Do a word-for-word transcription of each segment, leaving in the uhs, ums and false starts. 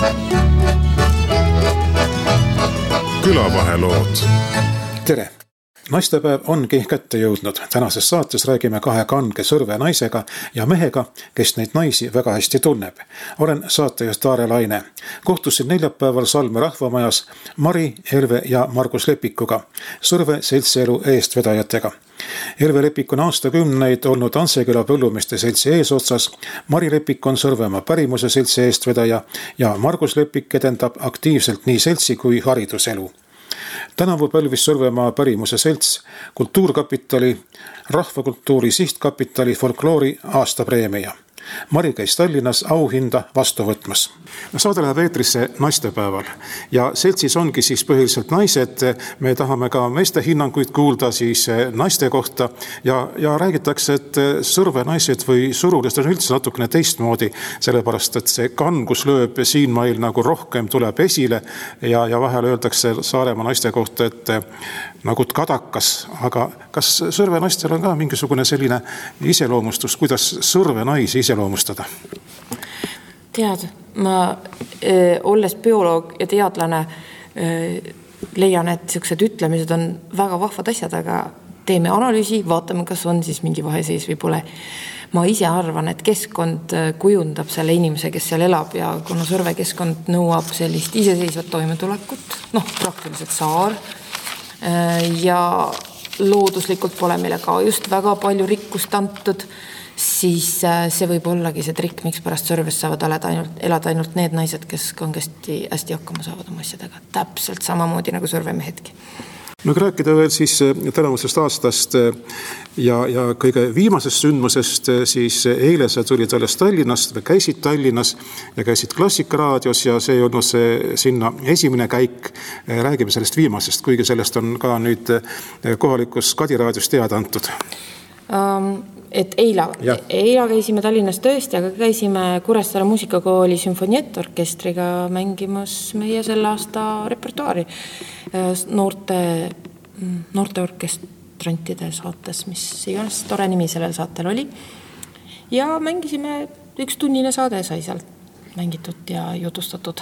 Külavahelood. Tere! Naistepäev ongi kätte jõudnud. Tänases saates räägime kahe kange Sõrve naisega ja mehega, kes neid naisi väga hästi tunneb. Olen saatejuht Aare Laine. Kohtusin neljapäeval Salme rahvamajas Mari, Elve ja Margus Lepikuga, Sõrve seltsielu eestvedajatega. Elve Lepik on aastakümneid olnud Antseküla põllumeeste seltsi eesotsas, Mari Lepik on Sõrvemaa pärimuse seltsi eestvedaja ja Margus Lepik edendab aktiivselt nii seltsi kui hariduselu. Tänavu pälvis Sõrvemaa pärimuse selts Kultuurkapitali, Rahvakultuuri Sihtkapitali folkloori aastapreemia. Mari käis Tallinnas auhinda vastu võtmas. Saade läheb eetrisse naistepäeval ja seltsis ongi siis põhiliselt naised. Me tahame ka meeste hinnanguid kuulda siis naiste kohta ja, ja räägitakse, et Sõrve naised või surudest on üldse natukene teistmoodi, sellepärast et see kangus lööb siin meil nagu rohkem tuleb esile ja, ja vahel öeldakse Saaremaa naiste kohta, et nagu kadakas, aga kas Sõrve naistel on ka mingisugune selline iseloomustus, kuidas Sõrve naisi iseloomustada? Tead, ma äh, olles bioloog ja teadlane äh, leian, et sellised ütlemised on väga vahvad asjad, aga teeme analüüsi, vaatame, kas on siis mingi vahe sees või pole. Ma ise arvan, et keskkond kujundab selle inimese, kes seal elab ja kuna Sõrve keskkond nõuab sellist iseseisvat toimetulekut, noh, praktiliselt saar, ja looduslikult pole meile ka just väga palju rikkust antud, siis see võib ollagi see trikk, miks pärast Sõrves saavad elada ainult, elada ainult need naised, kes kangesti hästi hakkama saavad oma asjadega. Täpselt samamoodi nagu Sõrve mehedki. No kui rääkida veel siis tänavusest aastast ja, ja kõige viimasest sündmusest, siis eile sa tulid alles Tallinnast või käisid Tallinnas ja käisid Klassikaraadios ja see ei olnud see sinna esimene käik. Räägime sellest viimasest, kuigi sellest on ka nüüd kohalikus Kadiraadios teada antud. Um, et eila, eila käisime Tallinnas tõesti, aga käisime Kuressaare muusikakooli sümfonietorkestriga mängimas meie selle aasta repertuaari noorte, noorte orkestrantide saates, mis iganes tore nimi sellel saatel oli. Ja mängisime, üks tunnine saade sai seal mängitud ja jutustatud.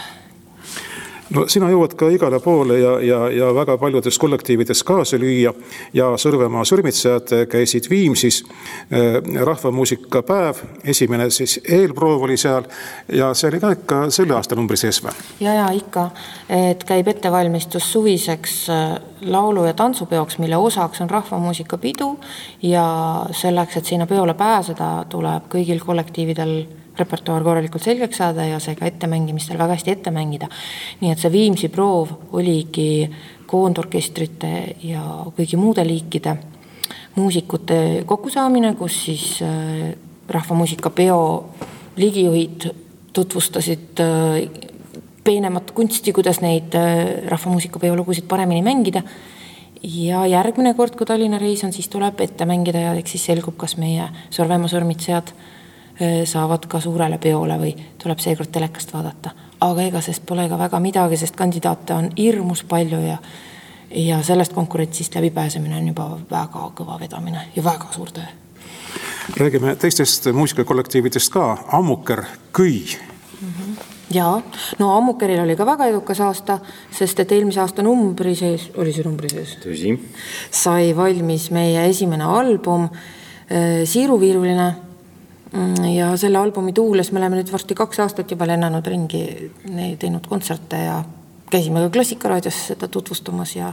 No sina jõuad ka igale poole ja, ja, ja väga paljudes kollektiivides kaasa lüüa ja Sõrvemaa sõrmitsejad käisid Viimsis rahvamuusika päev, esimene siis eelproov oli seal ja see oli ka ikka selle aasta numbri sees või? Ja, ja ikka, et käib ettevalmistus suviseks laulu- ja tantsupeoks, mille osaks on rahvamuusika pidu ja selleks, et sinna peole pääseda, tuleb kõigil kollektiividel repertuaar korralikult selgeks saada ja see ka ettemängimistel väga hästi ette mängida. Nii et see Viimsi proov oligi koondorkestrite ja kõigi muude liikide muusikute kokkusaamine, kus siis rahvamuusika peo ligijuhid tutvustasid peenemat kunsti, kuidas neid rahvamuusika peo lugusid paremini mängida. Ja järgmine kord, kui Tallinna reis on, siis tuleb ette mängida ja eks siis selgub, kas meie Sõrvemaa sõrmitsejad saavad ka suurele peole või tuleb seekord telekast vaadata. Aga ega sest pole ka väga midagi, sest kandidaate on hirmus palju ja, ja sellest konkurentsist läbi pääsemine on juba väga kõva vedamine ja väga suur töö. Räägime teistest muusikakollektiividest ka. Ammuker, Kõi. Mm-hmm. Jaa, no Ammukeril oli ka väga edukas aasta, sest et eelmise aasta numbri sees, oli see numbri sees? Tõsi. Sai valmis meie esimene album, Siiruviiruline. Ja selle albumi tuules me oleme nüüd varsti kaks aastat juba lennanud ringi, teinud kontserte ja käisime ka Klassikaraadios seda tutvustamas ja,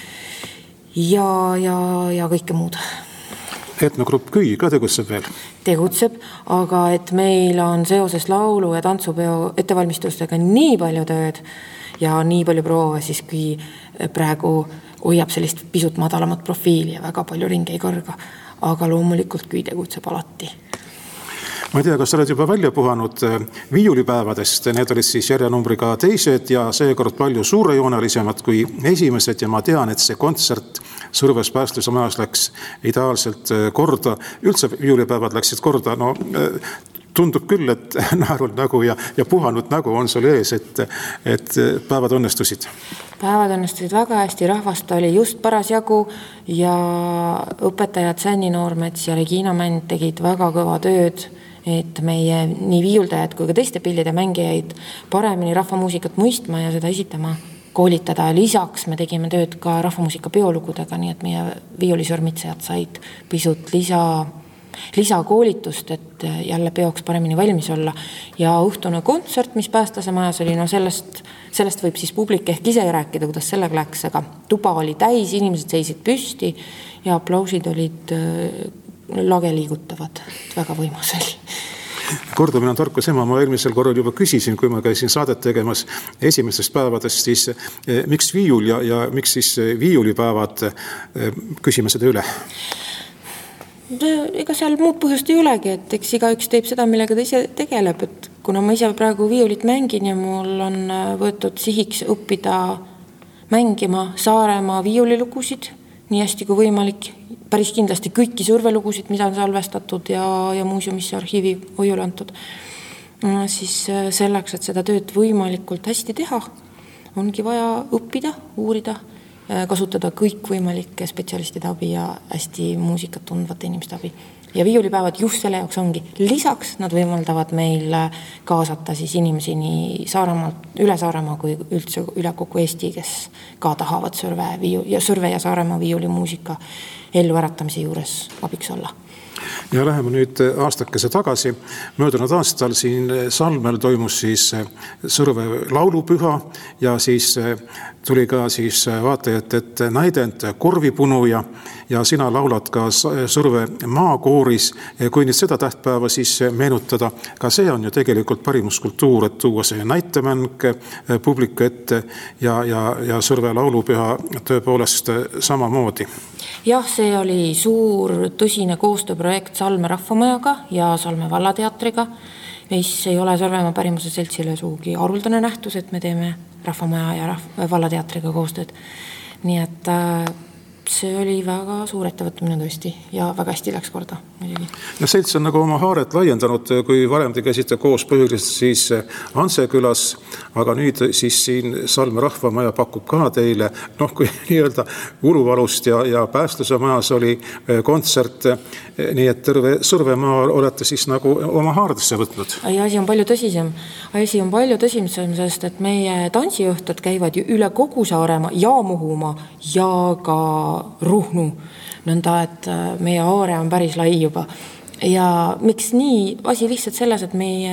ja, ja, ja kõike muud. Etnogrupp Kõi ka tegutseb veel? Tegutseb, aga et meil on seoses laulu- ja tantsupeo ettevalmistustega nii palju tööd ja nii palju proove, siis kui praegu hoiab sellist pisut madalamat profiili ja väga palju ringe ei kõrga. Aga loomulikult Kõi tegutseb alati. Ma ei tea, kas sa oled juba välja puhanud viiulipäevadest, need olid siis järjenumbriga teised ja seekord palju suurejoonelisemad kui esimesed ja ma tean, et see kontsert Sõrves päästluse majas läks ideaalselt korda, üldse viiulipäevad läksid korda, no tundub küll, et naerul nägu ja, ja puhanud nägu on sul ees, et, et päevad õnnestusid. Päevad õnnestusid väga hästi, rahvast oli just paras jagu ja õpetajad Sänni Noormets ja Regina Mänd tegid väga kõva tööd et meie nii viiuldajad kui ka teiste pillide mängijaid paremini rahvamuusikat mõistma ja seda esitama, koolitada. Lisaks me tegime tööd ka rahvamuusika peolugudega, nii et meie viiulisõrmitsejad said pisut lisa, lisakoolitust, et jälle peoks paremini valmis olla. Ja õhtune kontsert, mis Päästase majas oli, no sellest, sellest võib siis publik ehk ise rääkida, kuidas sellega läks, aga tuba oli täis, inimesed seisid püsti ja aplausid olid lage liigutavad, väga võimas oli. Kordamine on tarkus ema, ma eelmisel korral juba küsisin, kui ma käisin saadet tegemas esimestest päevadest, siis eh, miks viiul ja, ja miks siis viiulipäevad, eh, küsime seda üle? Ega seal muud põhjust ei olegi, et eks igaüks teeb seda, millega ta ise tegeleb, et kuna ma ise praegu viiulit mängin ja mul on võetud sihiks õppida mängima Saaremaa viiulilugusid, nii hästi kui võimalik, päris kindlasti kõiki survelugusid, mida on salvestatud ja, ja muuseumisse arhiivi hoiule antud, siis selleks, et seda tööd võimalikult hästi teha, ongi vaja õppida, uurida, kasutada kõik võimalike spetsialistide abi ja hästi muusikat tundvate inimeste abi. Ja viiulipäevad just selle jaoks ongi. Lisaks nad võimaldavad meil kaasata siis inimesi nii Saaremaalt, üle Saaremaa kui üldse üle kogu Eesti, kes ka tahavad Sõrve, viiu, ja, Sõrve ja Saaremaa viiulimuusika ellu äratamise juures abiks olla. Ja läheme nüüd aastakese tagasi. Möödunud aastal siin Salmel toimus siis Sõrve laulupüha ja siis tuli ka siis vaatajad, et näidend Korvipunuja ja sina laulad ka Sõrve maakooris. Kui nüüd seda tähtpäeva siis meenutada, ka see on ju tegelikult parimuskultuur, et tuua see näitemäng publiku ette ja, ja, ja Sõrve laulupüha tõepoolest samamoodi. Jah, see oli suur tõsine koostööprojekt Salme rahvamajaga ja Salme vallateatriga, mis ei ole Sõrvemaa pärimuse seltsile suugi haruldane nähtus, et me teeme rahvamaja ja rahv- vallateatriga koostööd. Nii et see oli väga suur ettevõtmine tõesti ja väga hästi läks korda. Ja selts on nagu oma haaret laiendanud, kui varem te käisite koos põhiliselt siis Ansekülas, aga nüüd siis siin Salme rahvamaja pakub ka teile, noh kui nii-öelda Uruvalust ja, ja Päästuse majas oli kontsert, nii et terve Sõrvemaa olete siis nagu oma haardesse võtnud. Ja asi on palju tõsisem. Asi on palju tõsisem, sest et meie tantsiõhtud käivad ju üle kogu Saaremaa ja Muhumaa ja ka Ruhnu, nõnda, et meie aare on päris lai juba. Ja miks nii? Asi lihtsalt selles, et meie,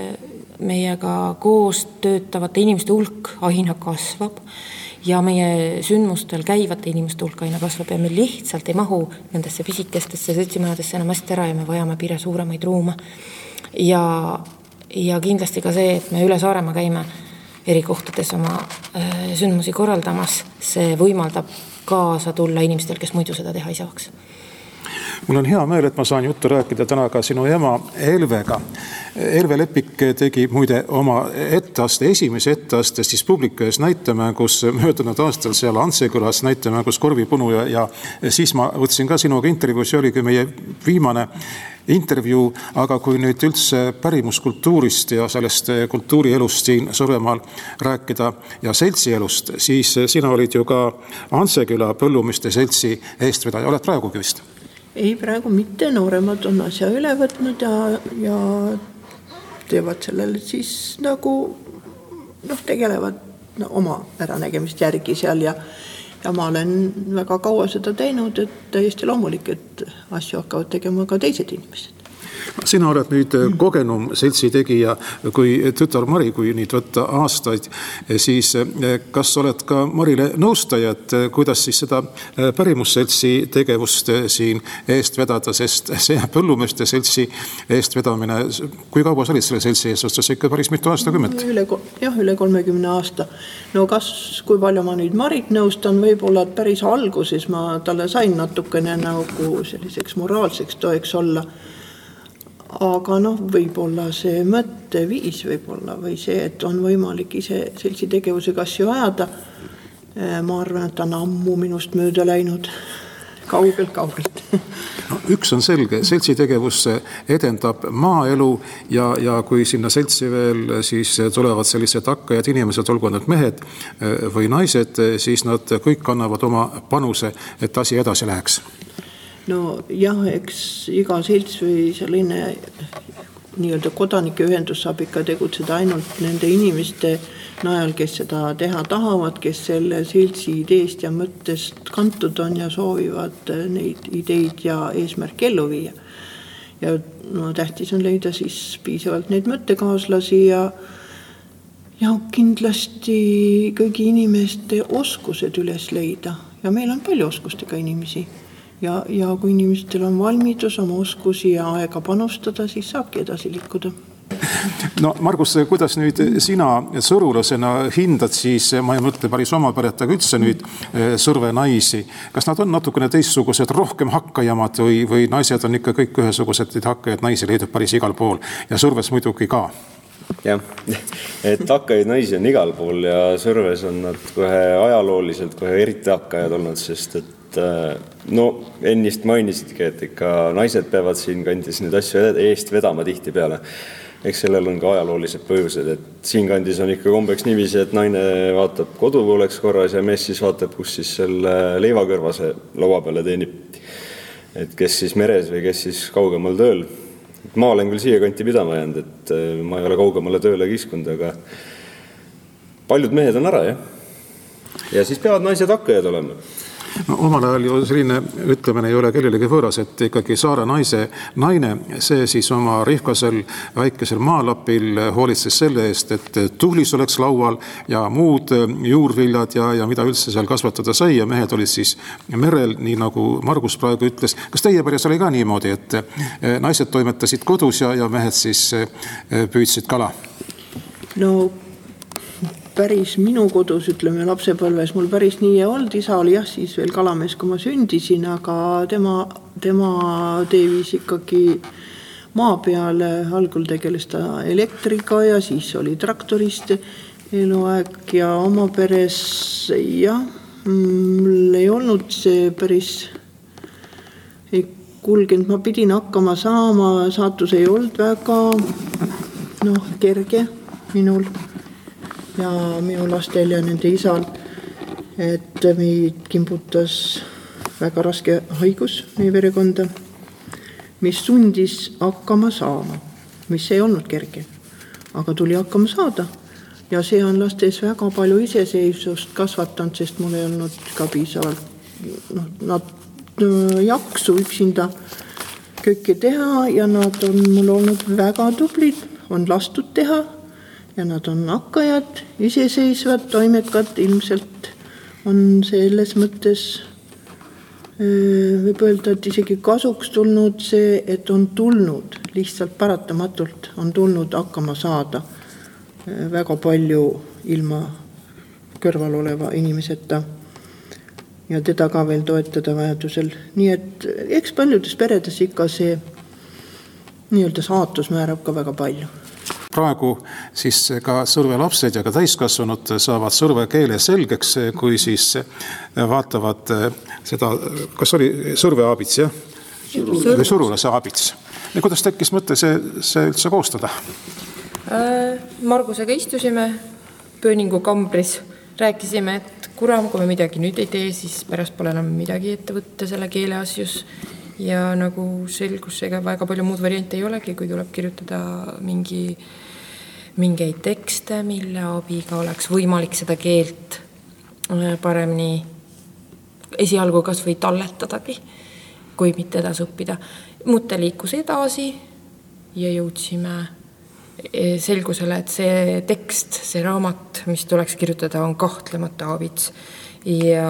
meiega koos töötavate inimeste hulk aina kasvab ja meie sündmustel käivate inimeste hulk aina kasvab ja me lihtsalt ei mahu nendesse pisikestesse seltsimajadesse enam hästi ära ja me vajame pire suuremaid ruume. Ja, ja kindlasti ka see, et me üle Saaremaa käime eri kohtades oma äh, sündmusi korraldamas, see võimaldab kaasa tulla inimestel, kes muidu seda teha ei saaks. Mul on hea meel, et ma saan juttu rääkida täna ka sinu ema Elvega. Elve Lepik tegi muide oma etteaste, esimese etteaste siis publiku ees näitemängus möödunud aastal seal Ansekülas näitemängus Korvipunu ja, ja siis ma võtsin ka sinuga intervjuu, see oligi meie viimane intervjuu, aga kui nüüd üldse pärimuskultuurist ja sellest kultuurielust siin Sõrvemaal rääkida ja seltsielust, siis sina olid ju ka Anseküla põllumiste seltsi eestvedaja, oled praegugi vist? Ei, praegu mitte, nooremad on asja üle võtnud ja, ja teevad sellele siis nagu noh, tegelevad no, oma äranägemist järgi seal ja, ja ma olen väga kaua seda teinud, et täiesti loomulik, et asju hakkavad tegema ka teised inimesed. Sina oled nüüd kogenum seltsi tegija kui tütar Mari, kui nüüd võtta aastaid, siis kas oled ka Marile nõustaja, et kuidas siis seda pärimusseltsi tegevust siin eest vedada, sest see põllumeeste seltsi eest vedamine, kui kaua sa olid selle seltsi eest, ostas ikka päris mitu aastakümmet? Üle, jah, üle kolmekümne aasta. No kas, kui palju ma nüüd Marit nõustan, võib-olla päris alguses ma talle sain natukene nagu selliseks moraalseks toeks olla. Aga noh, võib-olla see mõtteviis võib-olla või see, et on võimalik ise seltsi tegevusega asju ajada. Ma arvan, et on ammu minust mööda läinud kaugelt, kaugelt. No, üks on selge, seltsi tegevus edendab maaelu ja, ja kui sinna seltsi veel siis tulevad sellised hakkajad inimesed, olgu need mehed või naised, siis nad kõik annavad oma panuse, et asi edasi läheks. No jah, eks iga selts või selline nii-öelda kodanike ühendus saab ikka tegutseda ainult nende inimeste najal, kes seda teha tahavad, kes selle seltsi ideest ja mõttest kantud on ja soovivad neid ideid ja eesmärki ellu viia. Ja no, tähtis on leida siis piisavalt neid mõttekaaslasi ja ja kindlasti kõigi inimeste oskused üles leida. Ja meil on palju oskustega inimesi. Ja, ja kui inimestel on valmidus oma oskusi ja aega panustada, siis saabki edasi liikuda. No Margus, kuidas nüüd sina sõrulasena hindad siis, ma ei mõtle päris oma päret, aga üldse nüüd Sõrve naisi. Kas nad on natukene teistsugused, rohkem hakkajamad või, või naised on ikka kõik ühesugused, et hakkajad naisi leidub päris igal pool ja Sõrves muidugi ka? Jah, et hakkajaid naisi on igal pool ja Sõrves on nad kohe ajalooliselt kohe eriti hakkajad olnud, sest et no ennist mainisidki, et ikka naised peavad siin kandis nüüd asju eest vedama tihti peale. Eks sellel on ka ajaloolised põhjused, et siin kandis on ikka kombeks niiviisi, et naine vaatab kodu pooleks korras ja mees siis vaatab, kus siis selle leivakõrvase laua peale teenib. Et kes siis meres või kes siis kaugemal tööl. Ma olen küll siia kanti pidama jäänud, et ma ei ole kaugemale tööle kiskunud, aga paljud mehed on ära, jah. Ja siis peavad naised hakkajad olema. No, omal ajal ju selline ütlemine ei ole kellelegi võõras, et ikkagi saare naise naine, see siis oma rihkasel väikesel maalapil hoolitses selle eest, et tuhlis oleks laual ja muud juurviljad ja, ja mida üldse seal kasvatada sai ja mehed olid siis merel, nii nagu Margus praegu ütles. Kas teie päris oli ka niimoodi, et naised toimetasid kodus ja, ja mehed siis püüdsid kala? No päris minu kodus, ütleme lapsepõlves, mul päris nii ei olnud. Isa oli jah siis veel kalamees, kui ma sündisin, aga tema, tema teevis ikkagi maa peale. Algul tegeles ta elektriga ja siis oli traktorist eluaeg ja oma peres jah, mul ei olnud see päris ei kulgenud. Ma pidin hakkama saama, saatus ei olnud väga noh, kerge minul ja minu lastel ja nende isal, et meid kimbutas väga raske haigus meie verekonda, mis sundis hakkama saama, mis ei olnud kerge, aga tuli hakkama saada. Ja see on lastes väga palju iseseisvust kasvatanud, sest mul ei olnud ka piisavalt no, nad jaksu üksinda kõike teha ja nad on mul olnud väga tublid, on lastud teha. Ja nad on hakkajad, iseseisvad, toimekad, ilmselt on selles mõttes võib öelda, et isegi kasuks tulnud see, et on tulnud, lihtsalt paratamatult on tulnud hakkama saada väga palju ilma kõrval oleva inimeseta ja teda ka veel toetada vajadusel. Nii et eks paljudes peredes ikka see nii-öelda saatus määrab ka väga palju. Praegu siis ka Sõrve lapsed ja ka täiskasvanud saavad Sõrve keele selgeks, kui siis vaatavad seda, kas oli Sõrve aabits, jah? Või Sõrulase aabits. Ja kuidas tekkis mõte see, see üldse koostada? Margusega istusime Pööningu kambris, rääkisime, et kuram, kui me midagi nüüd ei tee, siis pärast pole enam midagi ette võtta selle keele asjus. Ja nagu selgus, ega väga palju muud variante ei olegi, kui tuleb kirjutada mingi, mingeid tekste, mille abiga oleks võimalik seda keelt paremini esialgu kas või talletadagi, kui mitte edasi õppida. Mõte liikus edasi ja jõudsime selgusele, et see tekst, see raamat, mis tuleks kirjutada, on kahtlemata aabits ja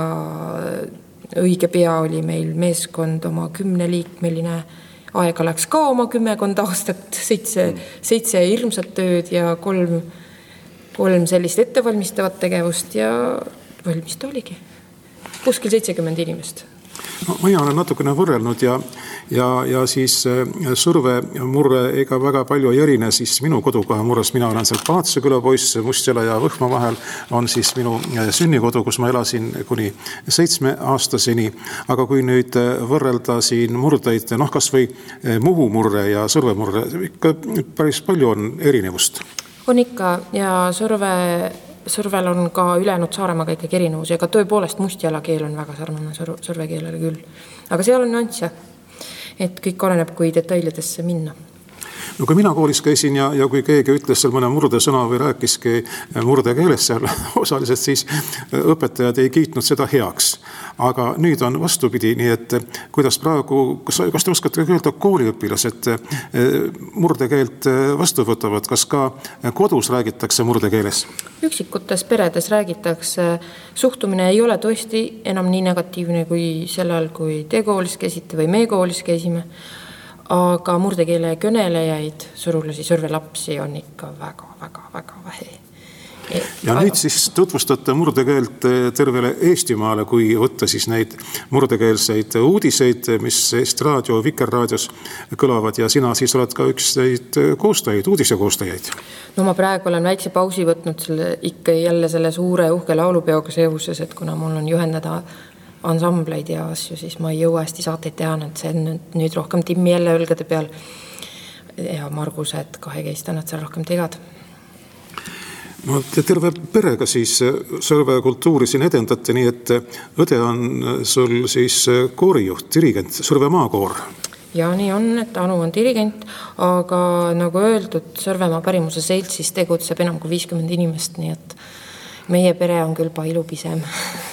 õige pea oli meil meeskond oma kümneliikmeline, aega läks ka oma kümmekond aastat, seitse, seitse hirmsat tööd ja kolm, kolm sellist ettevalmistavat tegevust ja valmis ta oligi. Kuskil seitsekümmend inimest. No, mina olen natukene võrrelnud ja, ja, ja siis Sõrve murre ega väga palju ei erine siis minu kodukoha murres. Mina olen seal Paatse küla poiss, Mustjala ja Võhma vahel on siis minu sünnikodu, kus ma elasin kuni seitsme aastaseni. Aga kui nüüd võrrelda siin murdeid, noh kas või Muhu murre ja Sõrve murre, ikka päris palju on erinevust. On ikka ja Sõrve Sõrvel on ka ülejäänud Saaremaaga ikkagi erinevus ja ka tõepoolest Mustjala keel on väga sarnane Sõrve keelele küll. Aga seal on nüansse, et kõik oleneb, kui detailidesse minna. No kui mina koolis käisin ja, ja kui keegi ütles seal mõne murdesõna või rääkiski murdekeeles seal osaliselt, siis õpetajad ei kiitnud seda heaks. Aga nüüd on vastupidi, nii et kuidas praegu, kas, kas te oskate öelda kooliõpilased murdekeelt vastu võtavad, kas ka kodus räägitakse murdekeeles? Üksikutes peredes räägitakse, suhtumine ei ole tõesti enam nii negatiivne kui sellel, kui te koolis käisite või me koolis käisime. Aga murdekeele kõnelejaid, surulasi, sõrvelapsi on ikka väga, väga, väga vähe. Ja nüüd siis tutvustate murdekeelt tervele Eestimaale, kui võtta siis neid murdekeelseid uudiseid, mis Eesti Raadio, Vikerraadios kõlavad ja sina siis oled ka üks neid koostajaid, uudise koostajaid. No ma praegu olen väikse pausi võtnud selle, ikka jälle selle suure uhke laulupeoga seoses, et kuna mul on juhendada ansambleid ja asju, siis ma ei jõua hästi saateid teha, et see on nüüd rohkem Timmi jälle õlgade peal ja Margused kahekesti nad seal rohkem tegad. No terve perega siis Sõrve kultuuri siin edendate, nii et õde on sul siis koorijuht, dirigent, Sõrve maakoor. Ja nii on, et Anu on dirigent, aga nagu öeldud, Sõrvemaa pärimuse seltsis tegutseb enam kui viiskümmend inimest, nii et meie pere on küll palju pisem.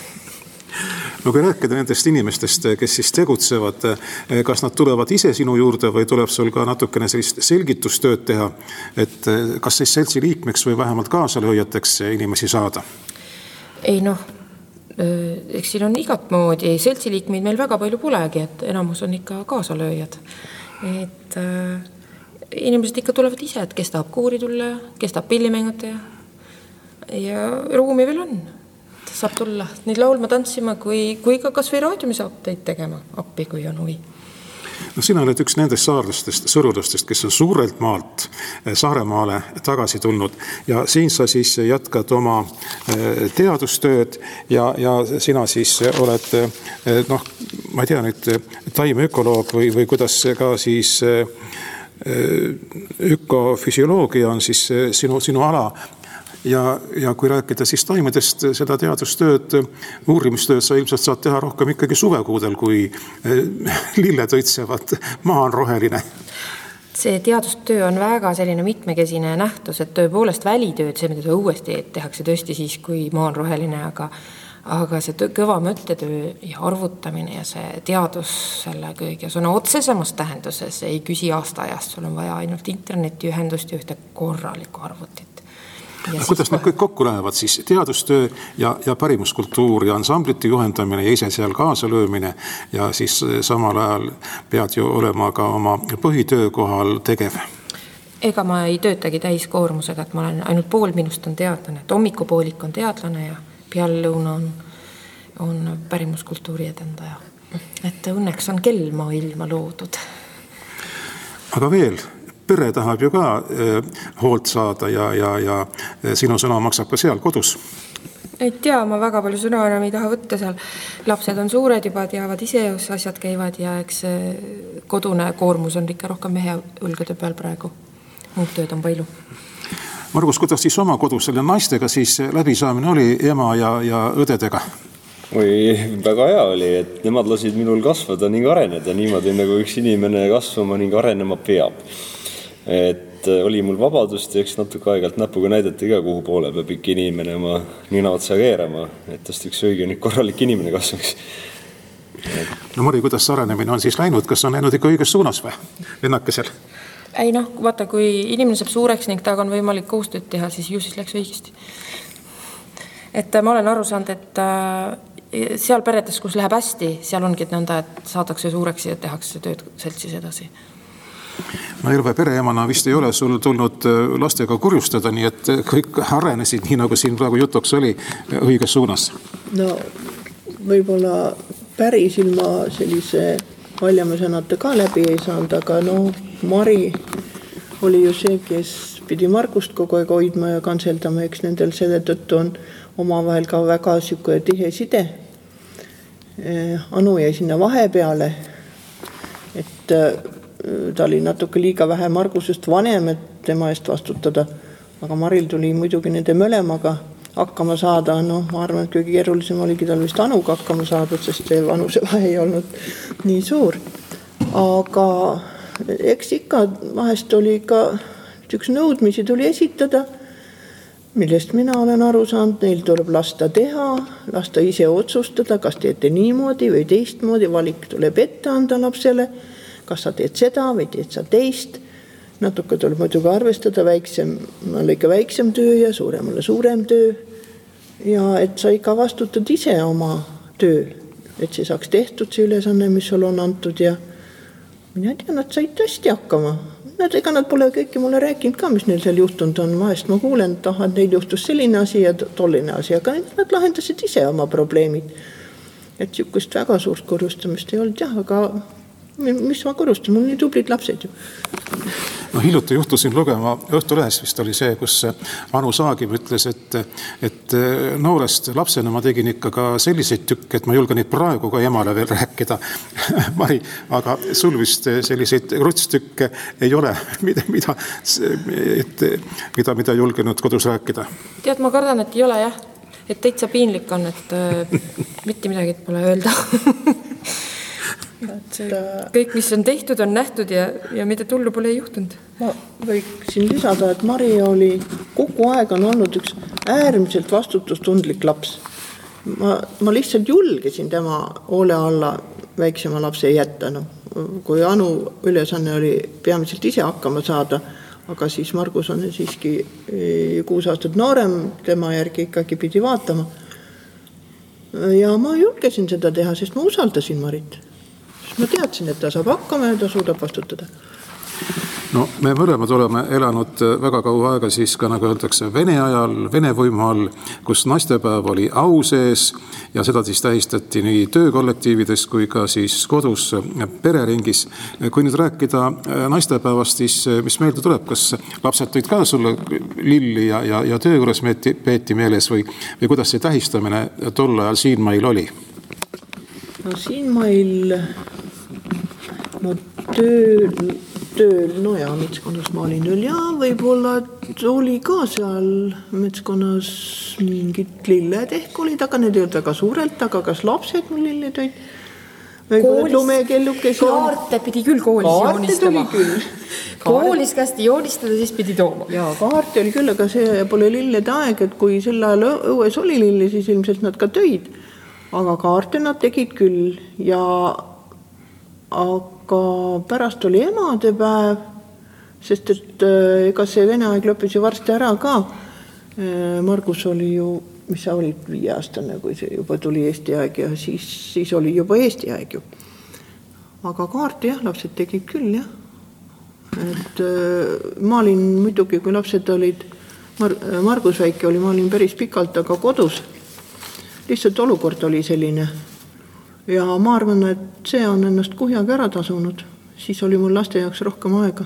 No kui rääkida nendest inimestest, kes siis tegutsevad, kas nad tulevad ise sinu juurde või tuleb sul ka natukene sellist selgitustööd teha, et kas siis seltsi liikmeks või vähemalt kaasalööjateks inimesi saada? Ei noh, eks siin on igat moodi. Seltsi liikmeid meil väga palju polegi, et enamus on ikka kaasalööjad. Et äh, inimesed ikka tulevad ise, et kes tahab kuuri tulla, kes tahab pillimänguta ja, ja ruumi veel on. Saab tulla nii laulma, tantsima, kui, kui ka kas või raadiumi saab teid tegema appi, kui on huvi. No sina oled üks nendest saarlastest, sõrulastest, kes on suurelt maalt Saaremaale tagasi tulnud ja siin sa siis jätkad oma teadustööd ja, ja sina siis oled, noh, ma ei tea nüüd, taimeökoloog või, või kuidas ka siis ökofüsioloogia on siis sinu, sinu ala. Ja, ja kui rääkida siis taimedest seda teadustööd, uurimistööd sa ilmselt saad teha rohkem ikkagi suvekuudel, kui lilled õitsevad, maa on roheline. See teadustöö on väga selline mitmekesine nähtus, et tõepoolest välitööd, see mida uuesti tehakse tõesti siis, kui maa on roheline, aga, aga see töö, kõva mõttetöö ja arvutamine ja see teadus selle kõige sõna otsesamas tähenduses ei küsi aastaajast, sul on vaja ainult internetiühendust ja ühte korralikku arvutit. Ja kuidas need kõik kokku lähevad siis? Teadustöö ja, ja pärimuskultuur ja ansamblite juhendamine ja ise seal kaasalöömine ja siis samal ajal pead ju olema ka oma põhitöökohal tegev. Ega ma ei töötagi täiskoormusega, et ma olen ainult pool minust on teadlane, et hommikupoolik on teadlane ja peallõuna on, on pärimuskultuuri edendaja. Et õnneks on kell maailma loodud. Aga veel... Pere tahab ju ka eh, hoolt saada ja, ja, ja sinu sõna maksab ka seal kodus. Ei tea, ma väga palju sõna enam ei taha võtta seal. Lapsed on suured juba, teavad ise, jos asjad käivad ja eks kodune koormus on ikka rohkem mehe õlgade peal praegu. Muud tööd on palju. Margus, kuidas siis oma kodus selle naistega siis läbisaamine oli ema ja, ja õdedega? Oi, väga hea oli, et nemad lasid minul kasvada ning areneda niimoodi, nagu üks inimene kasvama ning arenema peab. Et oli mul vabadust ja eks natuke aegalt näpuga näidati ka, kuhu poole peab ikka inimene oma nina otsa keerama, et tast üks õige nüüd korralik inimene kasvaks. No Mari, kuidas arenemine on siis läinud? Kas on läinud ikka õiges suunas või? Lennakesel? Ei noh, vaata, kui inimene saab suureks ning taga on võimalik koostööd teha, siis ju siis läks õigesti. Et ma olen aru saanud, et seal peredes, kus läheb hästi, seal ongi nõnda, et saadakse suureks ja tehakse tööd seltsis edasi. No Irve, pereemana vist ei ole sul tulnud lastega kurjustada, nii et kõik arenesid, nii nagu siin praegu jutuks oli, õiges suunas. No võib-olla päris ilma sellise valjamõsõnate ka läbi ei saanud, aga no Mari oli ju see, kes pidi Margust kogu aeg hoidma ja kanseldama, eks nendel selle tõttu on oma vahel ka väga siuke tihe side. Anu jäi sinna vahepeale, et ta oli natuke liiga vähe Margusest vanem, et tema eest vastutada. Aga Maril tuli muidugi nende mõlemaga hakkama saada. No, ma arvan, et kõige keerulisem oligi tal vist Anuga hakkama saada, sest see vanuse vahe ei olnud nii suur. Aga eks ikka vahest oli ka üks nõudmisi tuli esitada, millest mina olen aru saanud, neil tuleb lasta teha, lasta ise otsustada, kas teete niimoodi või teistmoodi, valik tuleb ette anda lapsele, kas sa teed seda või teed sa teist. Natuke tuleb muidugi arvestada, väiksem, mulle ikka väiksem töö ja suuremale suurem töö. Ja et sa ikka vastutad ise oma töö, et see saaks tehtud see ülesanne, mis sul on antud ja mina tean, nad said hästi hakkama. Nad, ega nad pole kõiki mulle rääkinud ka, mis neil seal juhtunud on. Vahest ma kuulen, et aha, neil juhtus selline asi ja tolline asi, aga nad lahendasid ise oma probleemid. Et sihukest väga suurt korrustamist ei olnud, jah, aga mis ma korrustan, mul nii tublid lapsed ju. No hiljuti juhtusin lugema, Õhtulehest vist oli see, kus Anu Saagim ütles, et, et noorest lapsena ma tegin ikka ka selliseid tükke, et ma julgen neid praegu ka emale veel rääkida. Mari, aga sul vist selliseid rutstükke ei ole, mida, mida, et, mida, mida julgenud kodus rääkida? Tead, ma kardan, et ei ole jah, et täitsa piinlik on, et mitte midagi pole öelda. Kõik, mis on tehtud, on nähtud ja, ja mida tullu pole juhtunud. Ma võiksin lisada, et Mari oli kogu aeg on olnud üks äärmiselt vastutustundlik laps. Ma, ma lihtsalt julgesin tema hoole alla väiksema lapse jätta. No, kui Anu ülesanne oli peamiselt ise hakkama saada, aga siis Margus on siiski kuus aastat noorem, tema järgi ikkagi pidi vaatama. Ja ma julgesin seda teha, sest ma usaldasin Marit. Ma teadsin, et ta saab hakkama ja ta suudab vastutada. No me mõlemad oleme elanud väga kaua aega siis ka, nagu öeldakse, Vene ajal, Vene võimu all, kus naistepäev oli au sees ja seda siis tähistati nii töökollektiivides kui ka siis kodus pereringis. Kui nüüd rääkida naistepäevast, siis mis meelde tuleb, kas lapsed tõid ka sulle lilli ja, ja, ja töö juures peeti meeles või, või kuidas see tähistamine tol ajal siin meil oli? No siin meil no tööl, tööl, no ja metskonnas ma olin üle ja võib-olla oli ka seal metskonnas mingid lilled ehk olid, aga need ei olnud väga suurelt, aga kas lapsed mul lille tõid? Koolis, kaarte pidi küll koolis joonistama. Koolis kästi joonistada, siis pidi tooma. Jaa, kaarte oli küll, aga see pole lillede aeg, et kui sel ajal õues oli lilli, siis ilmselt nad ka tõid. Aga kaarte nad tegid küll ja aga pärast oli emadepäev, sest et ega see Vene aeg lõppes ju varsti ära ka. Margus oli ju, mis sa olid viieaastane, kui see juba tuli Eesti aeg ja siis, siis oli juba Eesti aeg ju. Aga kaarte jah, lapsed tegid küll jah. Et ma olin muidugi, kui lapsed olid, Mar- Margus väike oli, ma olin päris pikalt, aga kodus. Lihtsalt olukord oli selline ja ma arvan, et see on ennast kuhjaga ära tasunud. Siis oli mul laste jaoks rohkem aega.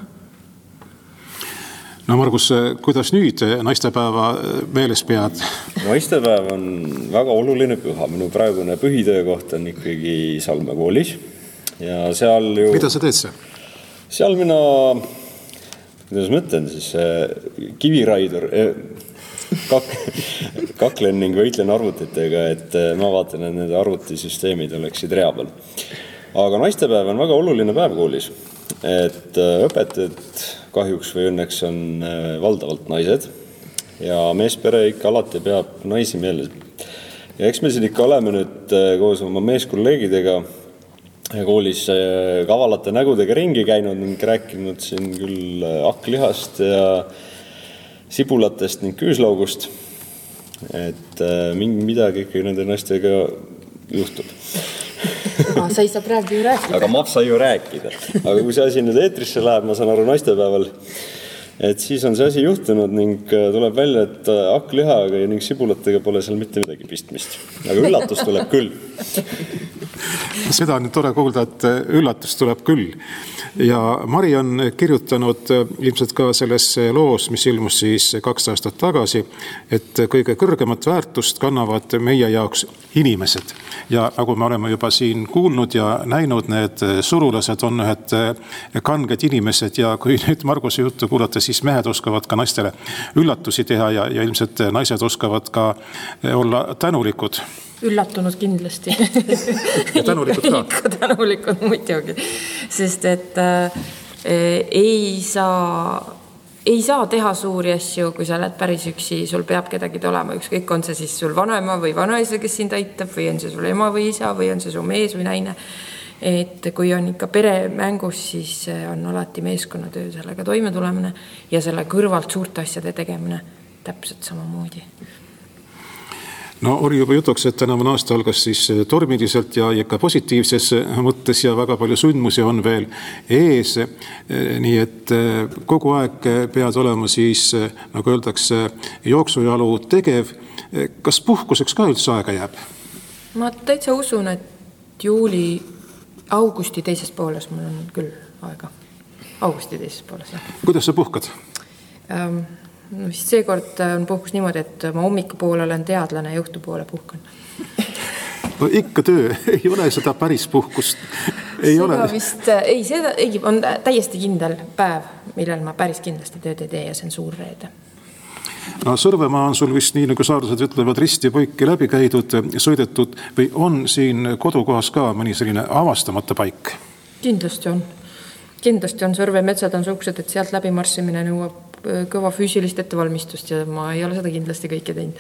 No Margus, kuidas nüüd naistepäeva meeles pead? Naistepäev on väga oluline püha. Minu praegune põhitöökoht on ikkagi Salme koolis. Ja seal ju... Mida sa teed see? Seal mina, kuidas ma mõtlen, siis kiviraidur... Kak, kaklen ning võitlen arvutitega, et ma vaatan, et need arvutisüsteemid oleksid rea peal. Aga naistepäev on väga oluline päev koolis. Et õpetajad kahjuks või õnneks on valdavalt naised ja meespere ikka alati peab naisi meeles. Ja eks me siin ikka oleme nüüd koos oma meeskolleegidega koolis kavalate nägudega ringi käinud ning rääkinud siin küll akklihast ja sibulatest ning küüslaugust, et mingi midagi ikkagi nende naistega juhtub. Aga sa ei saa praegu ju rääkida. Aga ma sai ju rääkida. Aga kui see asi nüüd eetrisse läheb, ma saan aru naistepäeval, et siis on see asi juhtunud ning tuleb välja, et akklihaga ning sibulatega pole seal mitte midagi pistmist. Aga üllatus tuleb küll. Seda on tore kuulda, et üllatus tuleb küll. Ja Mari on kirjutanud ilmselt ka selles loos, mis ilmus siis kaks aastat tagasi, et kõige kõrgemat väärtust kannavad meie jaoks inimesed. Ja nagu me oleme juba siin kuulnud ja näinud, need surulased on ühed kanged inimesed ja kui nüüd Marguse juttu kuulata, siis mehed oskavad ka naistele üllatusi teha ja, ja ilmselt naised oskavad ka olla tänulikud. Üllatunud kindlasti. Ja tänulikud ka. Ikka tänulikud muidugi. Sest et ei saa, ei saa teha suuri asju, kui sa oled päris üksi, sul peab kedagi olema, ükskõik on see siis sul vanaema või vanaisa, kes sind aitab, või on see sul ema või isa, või on see su mees või naine. Et kui on ikka pere mängus, siis on alati meeskonnatöö sellega toime tulemine ja selle kõrvalt suurte asjade tegemine täpselt samamoodi. No oli juba jutuks, et tänavune aasta algas siis tormiliselt ja ikka positiivses mõttes ja väga palju sündmusi on veel ees. Nii et kogu aeg pead olema siis, nagu öeldakse, jooksujalu tegev. Kas puhkuseks ka üldse aega jääb? Ma täitsa usun, et juuli, augusti teises pooles mul on küll aega. Augusti teises pooles, jah. Kuidas sa puhkad? Ähm, No, seekord on puhkus niimoodi, et ma hommiku poole olen teadlane ja õhtu poole puhkan. No ikka töö, ei ole seda päris puhkust. Ei seda ole. Vist, ei, seda ei, on täiesti kindel päev, millel ma päris kindlasti tööd ei tee ja see on suur reede. No, Sõrvemaa on sul vist nii, nagu saarlased ütlevad, risti poiki läbi käidud, sõidetud või on siin kodukohas ka mõni selline avastamata paik? Kindlasti on. Kindlasti on Sõrve metsad on suksed, et sealt läbi marssimine nõuab kõva füüsilist ettevalmistust ja ma ei ole seda kindlasti kõike teinud.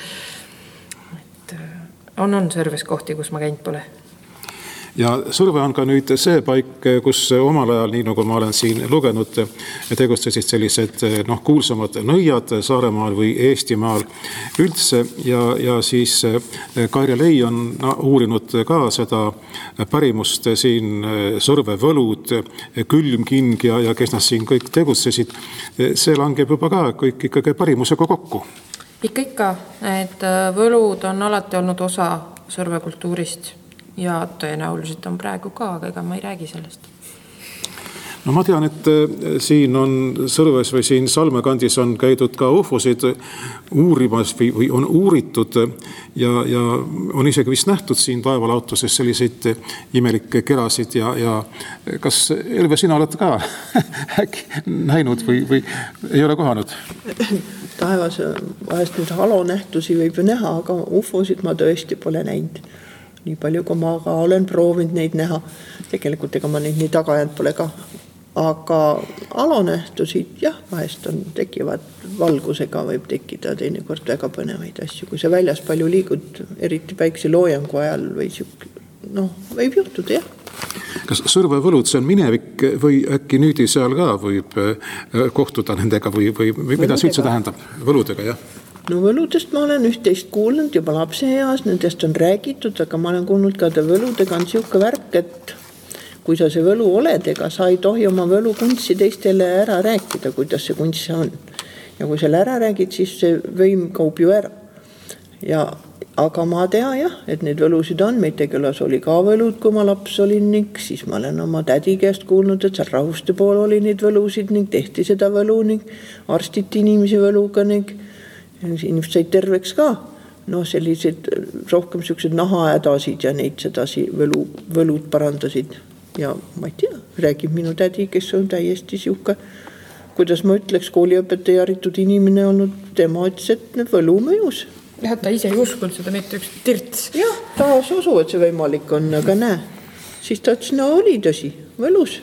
Et on, on Sõrves kohti, kus ma käinud pole. Ja Sõrve on ka nüüd see paik, kus omal ajal, nii nagu ma olen siin lugenud, tegutsesid sellised noh, kuulsamad nõiad Saaremaal või Eestimaal üldse ja, ja siis Kaire Lei on no, uurinud ka seda pärimust siin Sõrve võlud, külmking ja, ja kes nad siin kõik tegutsesid. See langeb juba ka kõik ikkagi pärimusega kokku. Ikka ikka, et võlud on alati olnud osa Sõrve kultuurist. Ja tõenäoliselt on praegu ka, aga ega ma ei räägi sellest. No ma tean, et siin on Sõrves või siin Salmekandis on käidud ka ufosid uurimas või, või on uuritud ja, ja on isegi vist nähtud siin taevalautuses selliseid imelikke kerasid ja, ja kas Elve, sina oled ka äkki näinud või, või ei ole kohanud? Taevas vahest nüüd halonähtusi võib ju näha, aga ufosid ma tõesti pole näinud. Nii palju, kui ma aga olen proovinud neid näha. Tegelikult ega ma neid nii tagajand pole ka. Aga alonähtusid, jah, vahest on tekivad valgusega võib tekkida teinekord väga põnevaid asju. Kui sa väljas palju liigud, eriti päikse loojangu ajal või siuk, noh, võib juhtuda, jah. Kas Sõrve võlud, see on minevik või äkki nüüdi seal ka võib kohtuda nendega või, või mida see üldse tähendab? Võludega, jah? No võludest ma olen üht-teist kuulnud juba lapse eas, nendest on räägitud, aga ma olen kuulnud ka, et võludega on siuke värk, et kui sa see võlu oled, ega sa ei tohi oma võlu kunstsi teistele ära rääkida, kuidas see kunst see on. Ja kui selle ära räägid, siis see võim kaub ju ära. Ja, aga ma tean jah, et need võlusid on, meid tegelas oli ka võlud, kui ma laps olin ning siis ma olen oma tädi käest kuulnud, et seal Rahuste pool oli neid võlusid ning tehti seda võlu ning arstiti inimesi võluga ning inimesed said terveks ka. No sellised rohkem sellised nahahädasid ja neid sedasi võlu, võlud parandasid. Ja ma ei tea, räägib minu tädi, kes on täiesti siuke, kuidas ma ütleks, kooliõpetaja haritud inimene olnud, tema ütles, et need võlu mõjus. Ja ta ise ei uskunud seda mitte üks tirts. Jah, ta usu, et see võimalik on, aga näe. Siis ta ütles, no oli tõsi, võlus.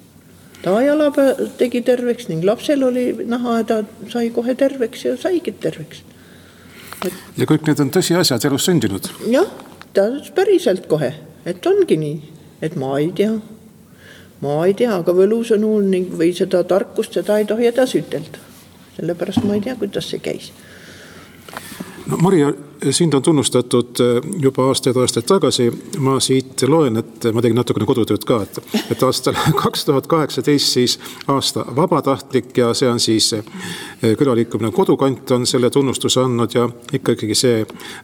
Ta jalapea tegi terveks ning lapsel oli naha, ta sai kohe terveks ja saigi terveks. Et... Ja kõik need on tõsi asjad elus sündinud? Jah, ta päriselt kohe, et ongi nii, et ma ei tea. Ma ei tea, aga võlus on uul ning või seda tarkust, seda ei tohi edasi ütelda. Sellepärast ma ei tea, kuidas see käis. No, Maria, sind on tunnustatud juba aastaid aastaid tagasi. Ma siit loen, et ma tegin natukene kodutööd ka, et, et aastal kaks tuhat kaheksateist siis aasta vabatahtlik ja see on siis külaliikumine kodukant on selle tunnustuse andnud ja ikkagi see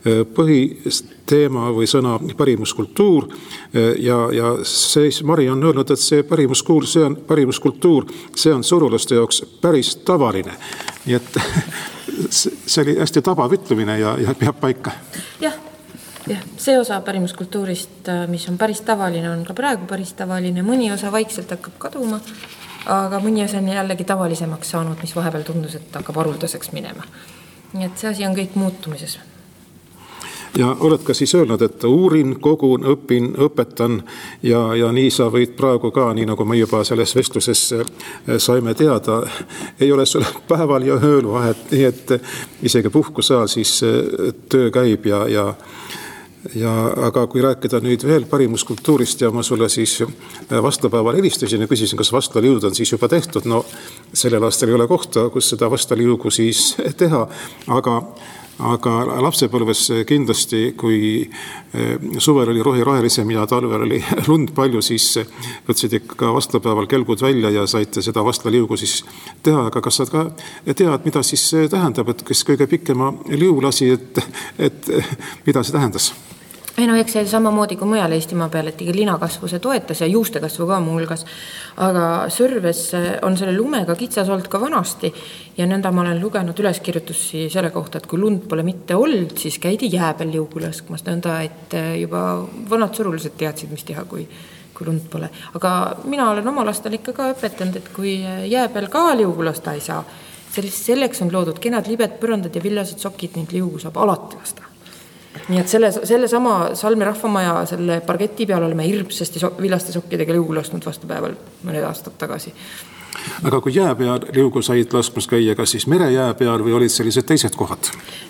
põhiteema või sõna pärimuskultuur ja, ja see Maria on öelnud, et see pärimuskultuur, see on pärimuskultuur, see on surulaste jaoks päris tavaline. Nii et see oli hästi tabav ütlemine ja, ja peab paika. Jah, jah, see osa pärimuskultuurist, mis on päris tavaline, on ka praegu päris tavaline. Mõni osa vaikselt hakkab kaduma, aga mõni osa on jällegi tavalisemaks saanud, mis vahepeal tundus, et hakkab haruldaseks minema. Nii et see asi on kõik muutumises. Ja oled ka siis öelnud, et uurin, kogun, õpin, õpetan ja, ja nii sa võid praegu ka, nii nagu me juba selles vestluses saime teada, ei ole sul päeval ja ööl vahet, nii et isegi puhkuse ajal siis töö käib ja, ja Ja, aga kui rääkida nüüd veel parimuskultuurist ja ma sulle siis vastlapäeval helistasin ja küsisin, kas vastlaliud on siis juba tehtud. No sellel aastal ei ole kohta, kus seda vastlaliugu siis teha, aga Aga lapsepõlves kindlasti, kui suvel oli rohi rohelisem ja talvel oli lund palju, siis võtsid ikka vastlapäeval kelgud välja ja saite seda vastlaliugu siis teha. Aga kas sa ka tead, mida siis tähendab, et kes kõige pikema liu lasi, et, et mida see tähendas? Ei no eks see samamoodi kui mujal Eestimaa peal, et iga linakasvu see toetas ja juuste kasvu ka muu hulgas. Aga Sõrves on selle lumega kitsas olnud ka vanasti ja nõnda ma olen lugenud üleskirjutusi selle kohta, et kui lund pole mitte olnud, siis käidi jää peal liugu laskmas nõnda, et juba vanad surulised teadsid, mis teha, kui, kui lund pole. Aga mina olen oma lastel ikka ka õpetanud, et kui jää peal ka liugu lasta ei saa, selleks on loodud kenad libed põrandad ja villased sokid ning liugu saab alati lasta. Nii et selle, selle sama Salmi rahvamaja selle pargeti peal oleme hirmsasti so, villaste sokkidega liugu lasknud vastupäeval mõned aastad tagasi. Aga kui jää peal liugu said laskmas käia, kas siis merejää peal või olid sellised teised kohad?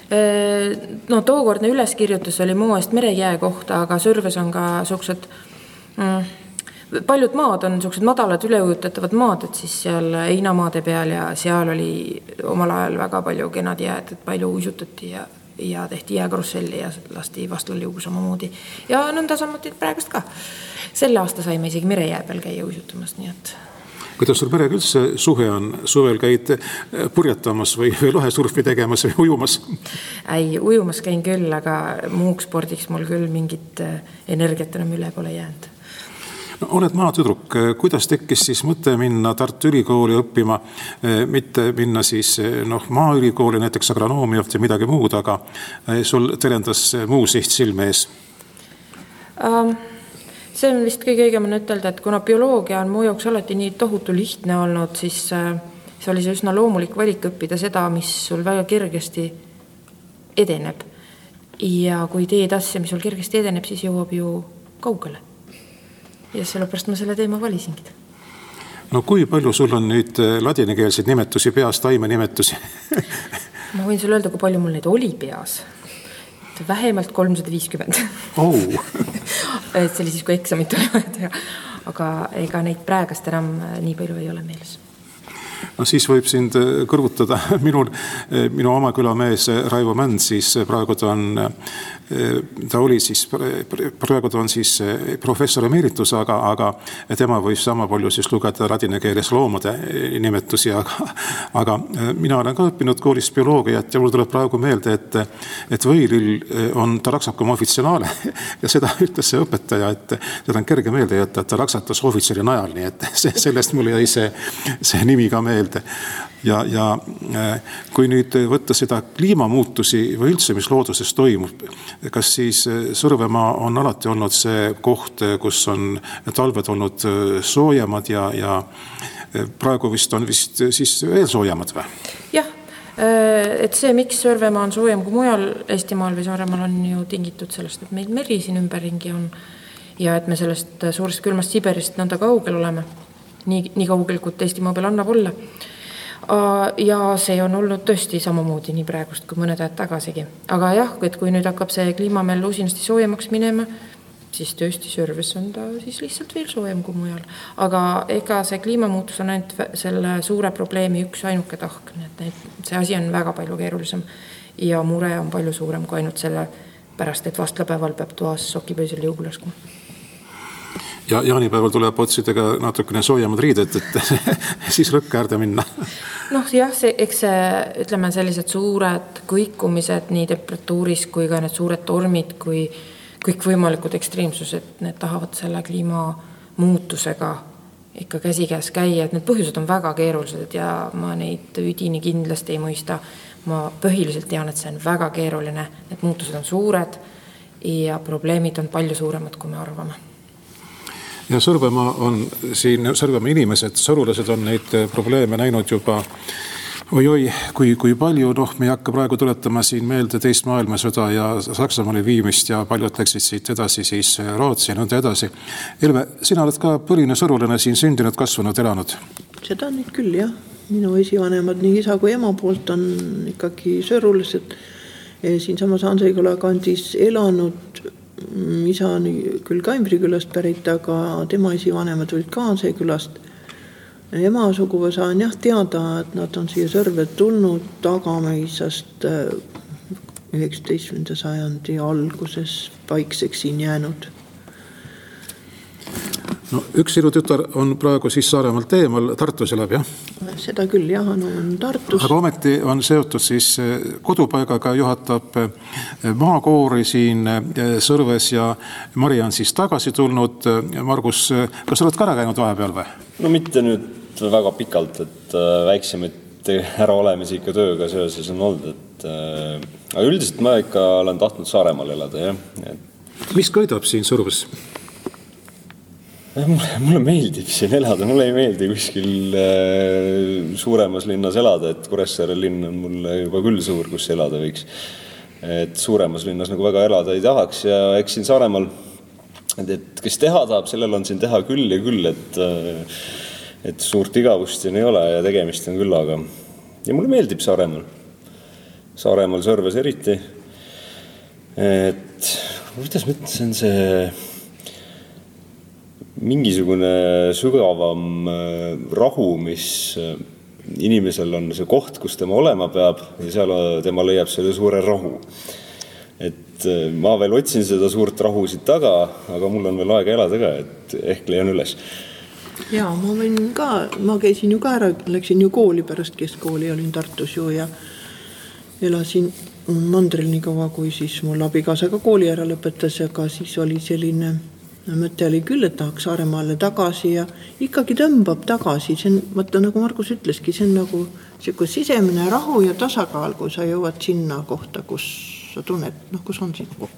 No tookordne üleskirjutus oli muu eest merejää kohta, aga Sõrves on ka suksed, mm, paljud maad on suksed madalad üleujutatavad maad, et siis seal Einamaade peal ja seal oli omal ajal väga palju kenad jääd, et palju uisutati ja ja tehti jääkarusselli ja lasti vastlaliugu samamoodi. Ja nõnda samuti praegust ka. Selle aasta saime isegi merejää peal käia uisutamast, nii et... Kuidas sul perega üldse suhe on? Suvel käid purjetamas või lohesurfi tegemas või ujumas? Ei, ujumas käin küll, aga muuks spordiks mul küll mingit energiat enam üle pole jäänud. No, oled maatüdruk, kuidas tekkis siis mõte minna Tartu Ülikooli õppima, mitte minna siis noh, maaülikooli, näiteks agronoomiat ja midagi muud, aga sul telendas muu siht silme ees? Um, see on vist kõige õigem on ütelda, et kuna bioloogia on mu jaoks alati nii tohutu lihtne olnud, siis see oli see üsna loomulik valik õppida seda, mis sul väga kergesti edeneb. Ja kui teed asja, mis sul kergesti edeneb, siis jõuab ju kaugele. Ja sellepärast ma selle teema valisingi. No kui palju sul on nüüd ladinikeelseid nimetusi peas, taime nimetusi? Ma võin sulle öelda, kui palju mul neid oli peas. Vähemalt kolmsada viiskümmend. Oh. Et see oli siis, kui eksamit oli vaja teha. Aga ega neid praegast enam nii palju ei ole meeles. No siis võib sind kõrvutada minul, minu oma külamees Raivo Mänd, siis praegu ta on, ta oli siis, praegu ta on siis professor emeritus, aga, aga tema võib sama palju siis lugeda ladina keeles loomade nimetusi, aga, aga mina olen ka õppinud koolis bioloogiat ja mul tuleb praegu meelde, et, et võilil on taraksakuma ofitsionaale ja seda ütles see õpetaja, et teda on kerge meelde jätta, et ta raksatas ohvitseri najal, nii et sellest mul jäi see, see nimi ka meelde. Ja, ja kui nüüd võtta seda kliimamuutusi või üldse, mis looduses toimub, kas siis Sõrvemaa on alati olnud see koht, kus on talved olnud soojemad ja, ja praegu vist on vist siis veel soojemad või? Jah, et see, miks Sõrvemaa on soojem kui mujal Eestimaal või Saaremaal on ju tingitud sellest, et meil meri siin ümberringi on ja et me sellest suurest külmast Siberist nõnda kaugel oleme. Nii, nii kaugel, kui Eestimaa peal annab olla. Ja see on olnud tõesti samamoodi nii praegust kui mõned ajad tagasigi. Aga jah, et kui nüüd hakkab see kliima meil usinasti soojemaks minema, siis tõesti Sõrves on ta siis lihtsalt veel soojem kui mujal. Aga ega see kliimamuutus on ainult selle suure probleemi üks ainuke tahk. See asi on väga palju keerulisem ja mure on palju suurem kui ainult selle pärast, et vastlapäeval peab toas sokipöösil liugu laskma. Ja jaanipäeval tuleb otsidega natukene soojemad riided, et siis rõkke äärde minna. Noh, jah, see, eks see, ütleme, sellised suured kõikumised nii temperatuuris kui ka need suured tormid, kui kõik võimalikud ekstreemsused, need tahavad selle kliimamuutusega ikka käsikäes käia, et need põhjused on väga keerulised ja ma neid üdini kindlasti ei mõista. Ma põhiliselt tean, et see on väga keeruline, need muutused on suured ja probleemid on palju suuremad, kui me arvame. Ja Sõrvemaa on siin, Sõrvemaa inimesed, sõrulased on neid probleeme näinud juba Oi-oi, kui, kui palju, noh, me ei hakka praegu tuletama siin meelde teist maailmasõda ja Saksamaale viimist ja paljud läksid siit edasi siis Rootsi ja nõnda edasi. Elve, sina oled ka põline sõrulane siin sündinud, kasvanud, elanud? Seda nüüd küll, jah. Minu esivanemad nii isa kui ema poolt on ikkagi sõrulised. Siin samas Hansõiküla kandis elanud. Isa on küll Kaimri külast pärit, aga tema esivanemad olid ka Hansõikülast. Ema suguvõsa on jah teada, et nad on siia Sõrve tulnud Tagameisast üheksateistkümnenda sajandi alguses paikseks siin jäänud. No, üks sinu tütar on praegu siis Saaremaalt eemal, Tartus elab, jah? Seda küll, jah, on Tartus. Aga ometi on seotud siis kodupaigaga, juhatab maakoori siin Sõrves ja Mari on siis tagasi tulnud. Margus, kas oled ka ära käinud vahepeal või? No mitte nüüd väga pikalt, et väiksemaid ära olemise ikka tööga seoses on olnud, et aga üldiselt ma ikka olen tahtnud Saaremaal elada, jah. Et... Mis kõidab siin Sõrves? Mulle meeldib siin elada, mulle ei meeldi kuskil suuremas linnas elada, et Kuressaare linn on mulle juba küll suur, kus elada võiks. Et suuremas linnas nagu väga elada ei tahaks ja eks siin Saaremaal, et kes teha tahab, sellel on siin teha küll ja küll, et, et suurt igavust siin ei ole ja tegemist on küll, aga ja mulle meeldib Saaremaal. Saaremaal Sõrves eriti. Et kuidas mõtlen, see on see mingisugune sügavam rahu, mis inimesel on see koht, kus tema olema peab ja seal tema leiab selle suure rahu. Et ma veel otsin seda suurt rahu siit taga, aga mul on veel aega elada ka, et ehk leian üles. Jaa, ma võin ka, ma käisin ju ka ära, läksin ju kooli pärast keskkooli, olin Tartus ju ja elasin Mandril nii kaua, kui siis mul abikaasa ka kooli ära lõpetas, aga siis oli selline mõte oli küll, et tahaks Saaremaale tagasi ja ikkagi tõmbab tagasi. See on, võtta, nagu Margus ütleski, see on nagu sisemine rahu ja tasakaal, kui sa jõuad sinna kohta, kus sa tunned, noh, kus on siin koht.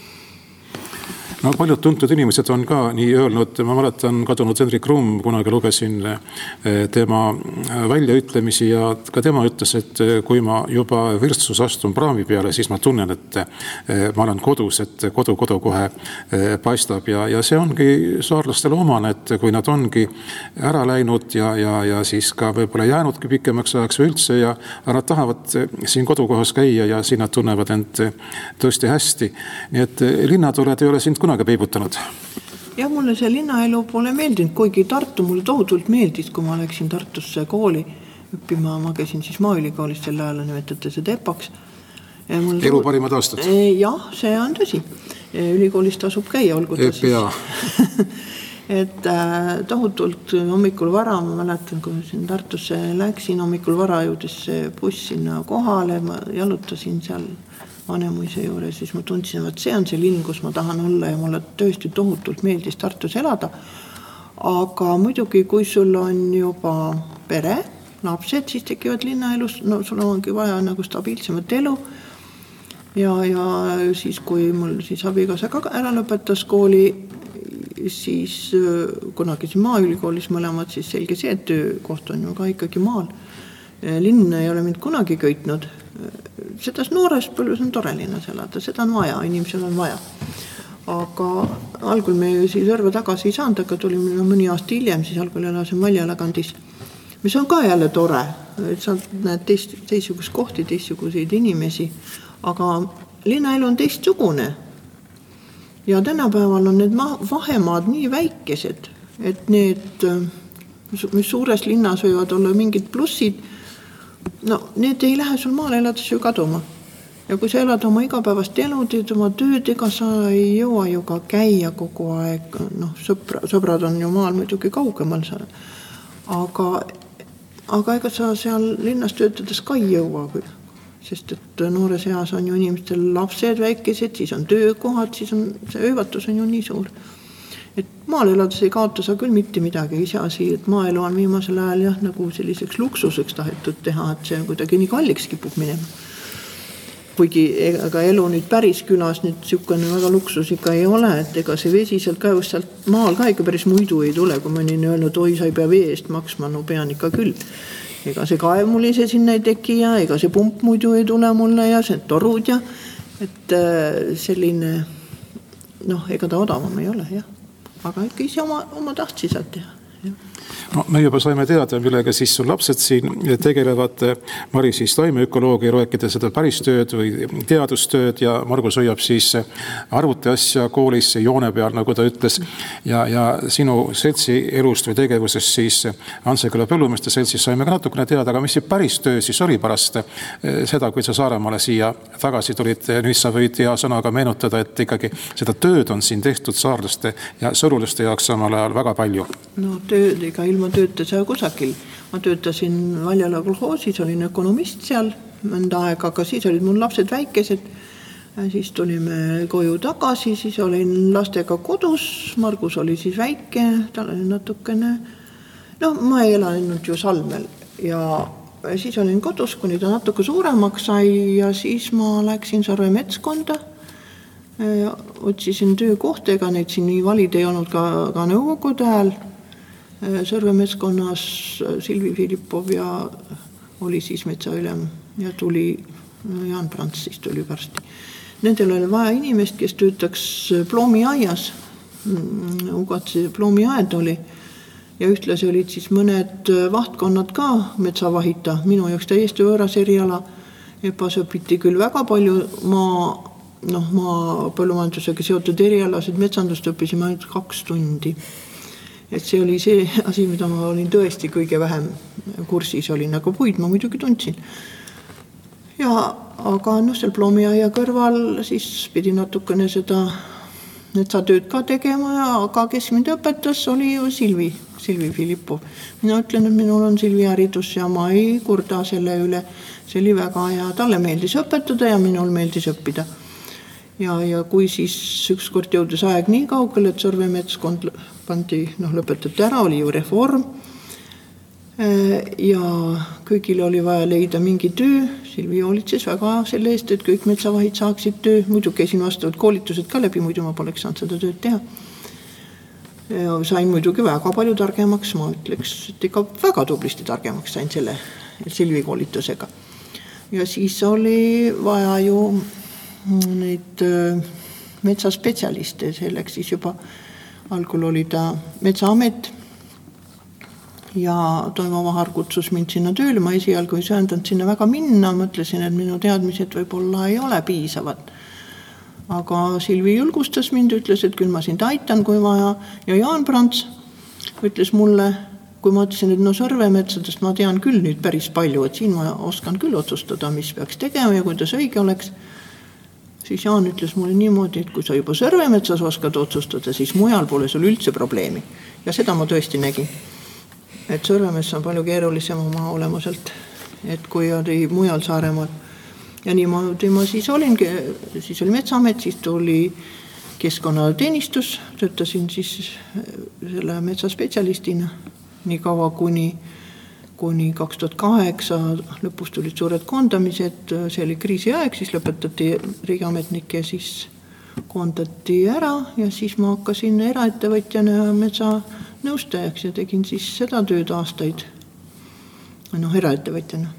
No paljud tuntud inimesed on ka nii öelnud, ma mäletan kadunud Hendrik Rumm, kunagi lugesin tema väljaütlemisi ja ka tema ütles, et kui ma juba Virtsus astun praami peale, siis ma tunnen, et ma olen kodus, et kodu, kodu kohe paistab ja, ja see ongi saarlastele omane, et kui nad ongi ära läinud ja, ja, ja siis ka võib-olla jäänudki pikemaks ajaks või üldse ja nad tahavad siin kodukohas käia ja siin nad tunnevad end tõesti hästi. Nii et linnatuled ei ole sind kunagi peibutanud. Ja mulle see linnaelu pole meeldinud, kuigi Tartu mulle tohutult meeldis, kui ma läksin Tartusse kooli õppima, ma käisin siis Maaülikoolis, selle ajal nimetate seda EPAks. Elu parimad aastad? Jah, see on tõsi. Ülikoolis tasub käia, olgu ta siis. Et tohutult hommikul vara, ma mäletan, kui siin Tartusse läksin, hommikul vara jõudis buss sinna kohale, ma jalutasin seal Vanemuise juures, siis ma tundsin, et see on see linn, kus ma tahan olla ja mulle tõesti tohutult meeldis Tartus elada. Aga muidugi, kui sul on juba pere, lapsed, siis tekivad linnaelus, no sul ongi vaja nagu stabiilsemat elu. Ja, ja siis, kui mul siis abikaasa ka ära lõpetas kooli, siis kunagi siin Maaülikoolis mõlemad, siis selge see, et töökoht on ju ka ikkagi maal. Linn ei ole mind kunagi köitnud. Sedas noores põlves on tore linnas elada, seda on vaja, inimesel on vaja. Aga algul me siis Sõrve tagasi ei saanud, aga tulime no, mõni aasta hiljem, siis algul elasin Maljala kandis, mis on ka jälle tore, et sa näed teist, teistsugust kohti, teistsuguseid inimesi, aga linnaelu on teistsugune. Ja tänapäeval on need vahemaad nii väikesed, et need, mis suures linnas võivad olla mingid plussid, no need ei lähe sul maal elades ju kaduma. Ja kui sa elad oma igapäevast elu, teed oma tööd, ega sa ei jõua ju ka käia kogu aeg. Noh, sõbra, sõbrad on ju maal muidugi kaugemal. Aga, aga ega sa seal linnas töötades ka ei jõua küll. Sest et noores eas on ju inimestel lapsed väikesed, siis on töökohad, siis on, see öövatus on ju nii suur. Et maal elades ei kaota sa küll mitte midagi isasi, et maaelu on viimasel ajal jah, nagu selliseks luksuseks tahetud teha, et see kuidagi nii kalliks kipub minema. Kuigi ega elu nüüd päris külas nüüd sihukene väga luksus ikka ei ole, et ega see vesi sealt kaevust sealt maal ka ikka päris muidu ei tule, kui mõni on öelnud, oi, sa ei pea vee eest maksma, no pean ikka küll. ega see kaev mul ise sinna ei teki ja ega see pump muidu ei tule mulle ja see torud ja et selline, noh, ega ta odavam ei ole, jah. Aga ikka ise oma, oma tahtsi saad teha, jah. No, me juba saime teada, millega siis sul lapsed siin tegelevad. Mari siis taimeökoloogia, rääkida seda päris tööd või teadustööd ja Margus hoiab siis arvuti asja koolis joone peal, nagu ta ütles. Ja, ja sinu seltsi elust või tegevusest siis Anseküla põllumeeste seltsis saime ka natukene teada, aga mis see päris töö siis oli pärast seda, kui sa Saaremaale siia tagasi tulid, nüüd sa võid hea sõnaga meenutada, et ikkagi seda tööd on siin tehtud saarlaste ja sõrulaste jaoks samal ajal väga palju. No tööd ega ilma tööta saa kusagil. Ma töötasin Valjala kolhoosis, olin ökonomist seal mõnda aega, aga siis olid mul lapsed väikesed. Siis tulime koju tagasi, siis olin lastega kodus, Margus oli siis väike, tal oli natukene, no ma ei elanud ju Salmel ja siis olin kodus, kuni ta natuke suuremaks sai ja siis ma läksin Sarve metskonda, otsisin töökohta, ega neid siin nii valid ei olnud ka, ka nõukogude ajal. Sõrve metskonnas Silvi Filippov ja oli siis metsaülem ja tuli Jaan Prants, siis tuli varsti. Nendel oli vaja inimest, kes töötaks ploomiaias. Ugatse ploomiaed oli ja ühtlasi olid siis mõned vahtkonnad ka metsavahita. Minu jaoks täiesti võõras eriala. Epas õpiti küll väga palju maa, noh, maa põllumajandusega seotud erialased metsandust õppisime ainult kaks tundi. Et see oli see asi, mida ma olin tõesti kõige vähem kursis olin, aga puid ma muidugi tundsin. Ja, aga noh, seal ploomiaia kõrval siis pidi natukene seda metsatööd ka tegema, ja, aga kes mind õpetas, oli ju Silvi, Silvi Filippov. Mina ütlen, et minul on Silvi haridus ja ma ei kurda selle üle. See oli väga ja talle meeldis õpetada ja minul meeldis õppida. Ja, ja kui siis ükskord jõudis aeg nii kaugel, et Sõrve metskond pandi, noh, lõpetati ära, oli ju reform. Ja kõigil oli vaja leida mingi töö. Silvi hoolitses väga selle eest, et kõik metsavahid saaksid töö. Muidu käisin vastavad koolitused ka läbi, muidu ma poleks saanud seda tööd teha. Ja sain muidugi väga palju targemaks, ma ütleks, et ikka väga tublisti targemaks sain selle Silvi koolitusega. Ja siis oli vaja ju neid metsaspetsialiste, selleks siis juba algul oli ta Metsaamet ja Toimo Vahar kutsus mind sinna tööle, ma esialgu ei söandanud sinna väga minna, mõtlesin, et minu teadmised võib-olla ei ole piisavad. Aga Silvi julgustas mind, ütles, et küll ma sind aitan, kui vaja, ja Jaan Prants ütles mulle, kui ma ütlesin, et no Sõrvemetsadest ma tean küll nüüd päris palju, et siin ma oskan küll otsustada, mis peaks tegema ja kuidas õige oleks. Siis Jaan ütles mulle niimoodi, et kui sa juba Sõrvemetsas oskad otsustada, siis mujal pole sul üldse probleemi. Ja seda ma tõesti nägin. Et Sõrvemets on palju keerulisem oma olemuselt, et kui oli mujal Saaremaal. Ja niimoodi ma siis olingi, siis oli Metsaamet, siis tuli keskkonnateenistus, töötasin siis selle metsaspetsialistina nii kaua kuni kuni kaks tuhat kaheksa lõpus tulid suured koondamised, see oli kriisi aeg, siis lõpetati riigiametnik ja siis koondati ära ja siis ma hakkasin eraettevõtjana ja metsa nõustajaks ja tegin siis seda tööd aastaid, noh, eraettevõtjana.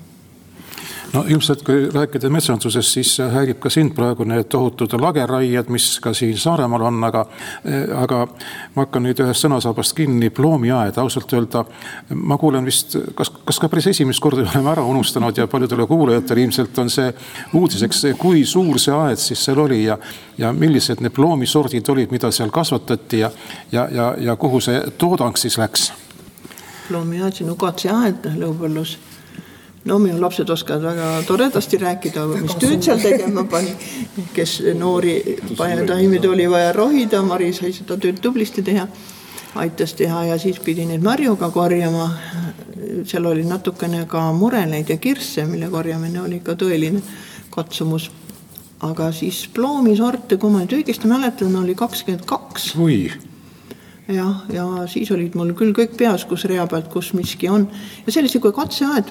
No ilmselt, kui rääkida metsandusest, siis häirib ka sind praegu need tohutud lageraied, mis ka siin Saaremaal on, aga, aga ma hakkan nüüd ühest sõnasaabast kinni, ploomiaed, ausalt öelda. Ma kuulen vist, kas, kas ka päris esimest korda oleme ära unustanud ja paljudele kuulajatele ilmselt on see uudiseks, kui suur see aed siis seal oli ja, ja millised need ploomisordid olid, mida seal kasvatati ja, ja, ja, ja kuhu see toodang siis läks? Ploomiaed, siin Ugatse aed lõupõllus. No minu lapsed oskavad väga toredasti rääkida, mis tööd seal tegema pani, kes noori taimid oli vaja rohida, Mari sai seda tööd tublisti teha, aitas teha ja siis pidi neid marjuga korjama. Seal oli natukene ka mureleid ja kirsse, mille korjamine oli ka tõeline katsumus. Aga siis ploomisorte, kui ma nüüd õigesti mäletan, oli kakskümmend kaks. Ui. Ja, ja siis olid mul küll kõik peas, kus rea pealt, kus miski on. Ja sellise kui katseaed,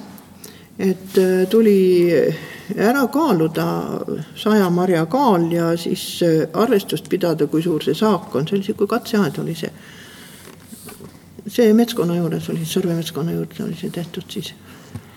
et tuli ära kaaluda saja marja kaal ja siis arvestust pidada, kui suur see saak on. Sellise kui katseaed oli see. See metskonna juures oli, Sõrve metskonna juures oli see tehtud siis.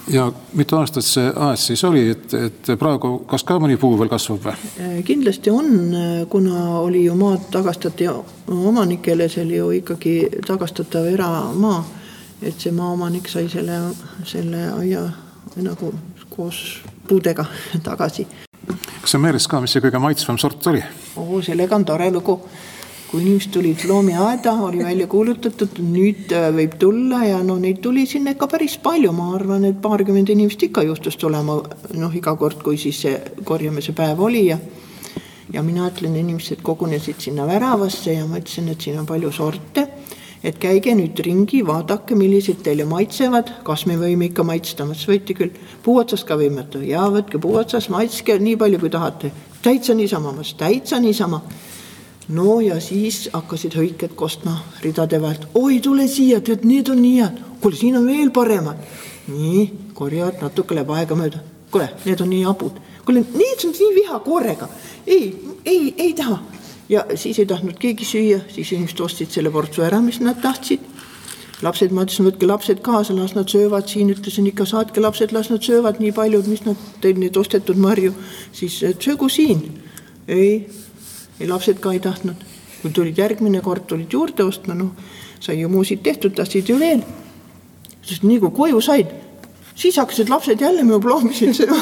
Ja mitu aastat see aed siis oli, et, et praegu kas ka mõni puu veel kasvab või? Kindlasti on, kuna oli ju maad tagastati omanikele, see oli ju ikkagi tagastatav eramaa, et see maaomanik sai selle, selle aia nagu koos puudega tagasi. Kas see meeles ka, mis see kõige maitsvam sort oli? Oo, sellega on tore lugu. Kui inimesed tulid loomiaeda, oli välja kuulutatud, nüüd võib tulla ja no neid tuli sinna ikka päris palju. Ma arvan, et paarkümmend inimest ikka juhtus tulema no, iga kord, kui siis see korjamise päev oli. Ja, ja mina ütlen, inimesed kogunesid sinna väravasse ja ma ütlesin, et siin on palju sorte. Et käige nüüd ringi, vaadake, millised teile maitsevad, kas me võime ikka maitsta. Ma võite küll puuotsast ka võimata. Ja võtke puuotsast, maitske nii palju, kui tahate. Täitsa niisama, ma täitsa niisama. No ja siis hakkasid hõiked kostma ridade vahelt. Oi, tule siia, tead, need on nii head. Kuule, siin on veel paremad. Nii, korjavad natuke läheb aega mööda. Kuule, need on nii abud. Kuule, need on nii viha koorega. Ei, ei, ei taha. Ja siis ei tahtnud keegi süüa, siis inimesed ostsid selle portsu ära, mis nad tahtsid. Lapsed, ma ütlesin, võtke lapsed kaasa, las nad söövad siin, ütlesin ikka saatke lapsed, las nad söövad nii paljud, mis nad teid need ostetud marju, siis söögu siin. Ei, ei lapsed ka ei tahtnud. Kui tulid järgmine kord, tulid juurde ostma, no sai ju muusid tehtud, tahtsid ju veel. Sest nii kui koju said, siis hakkasid lapsed jälle minu ploomisid sööma.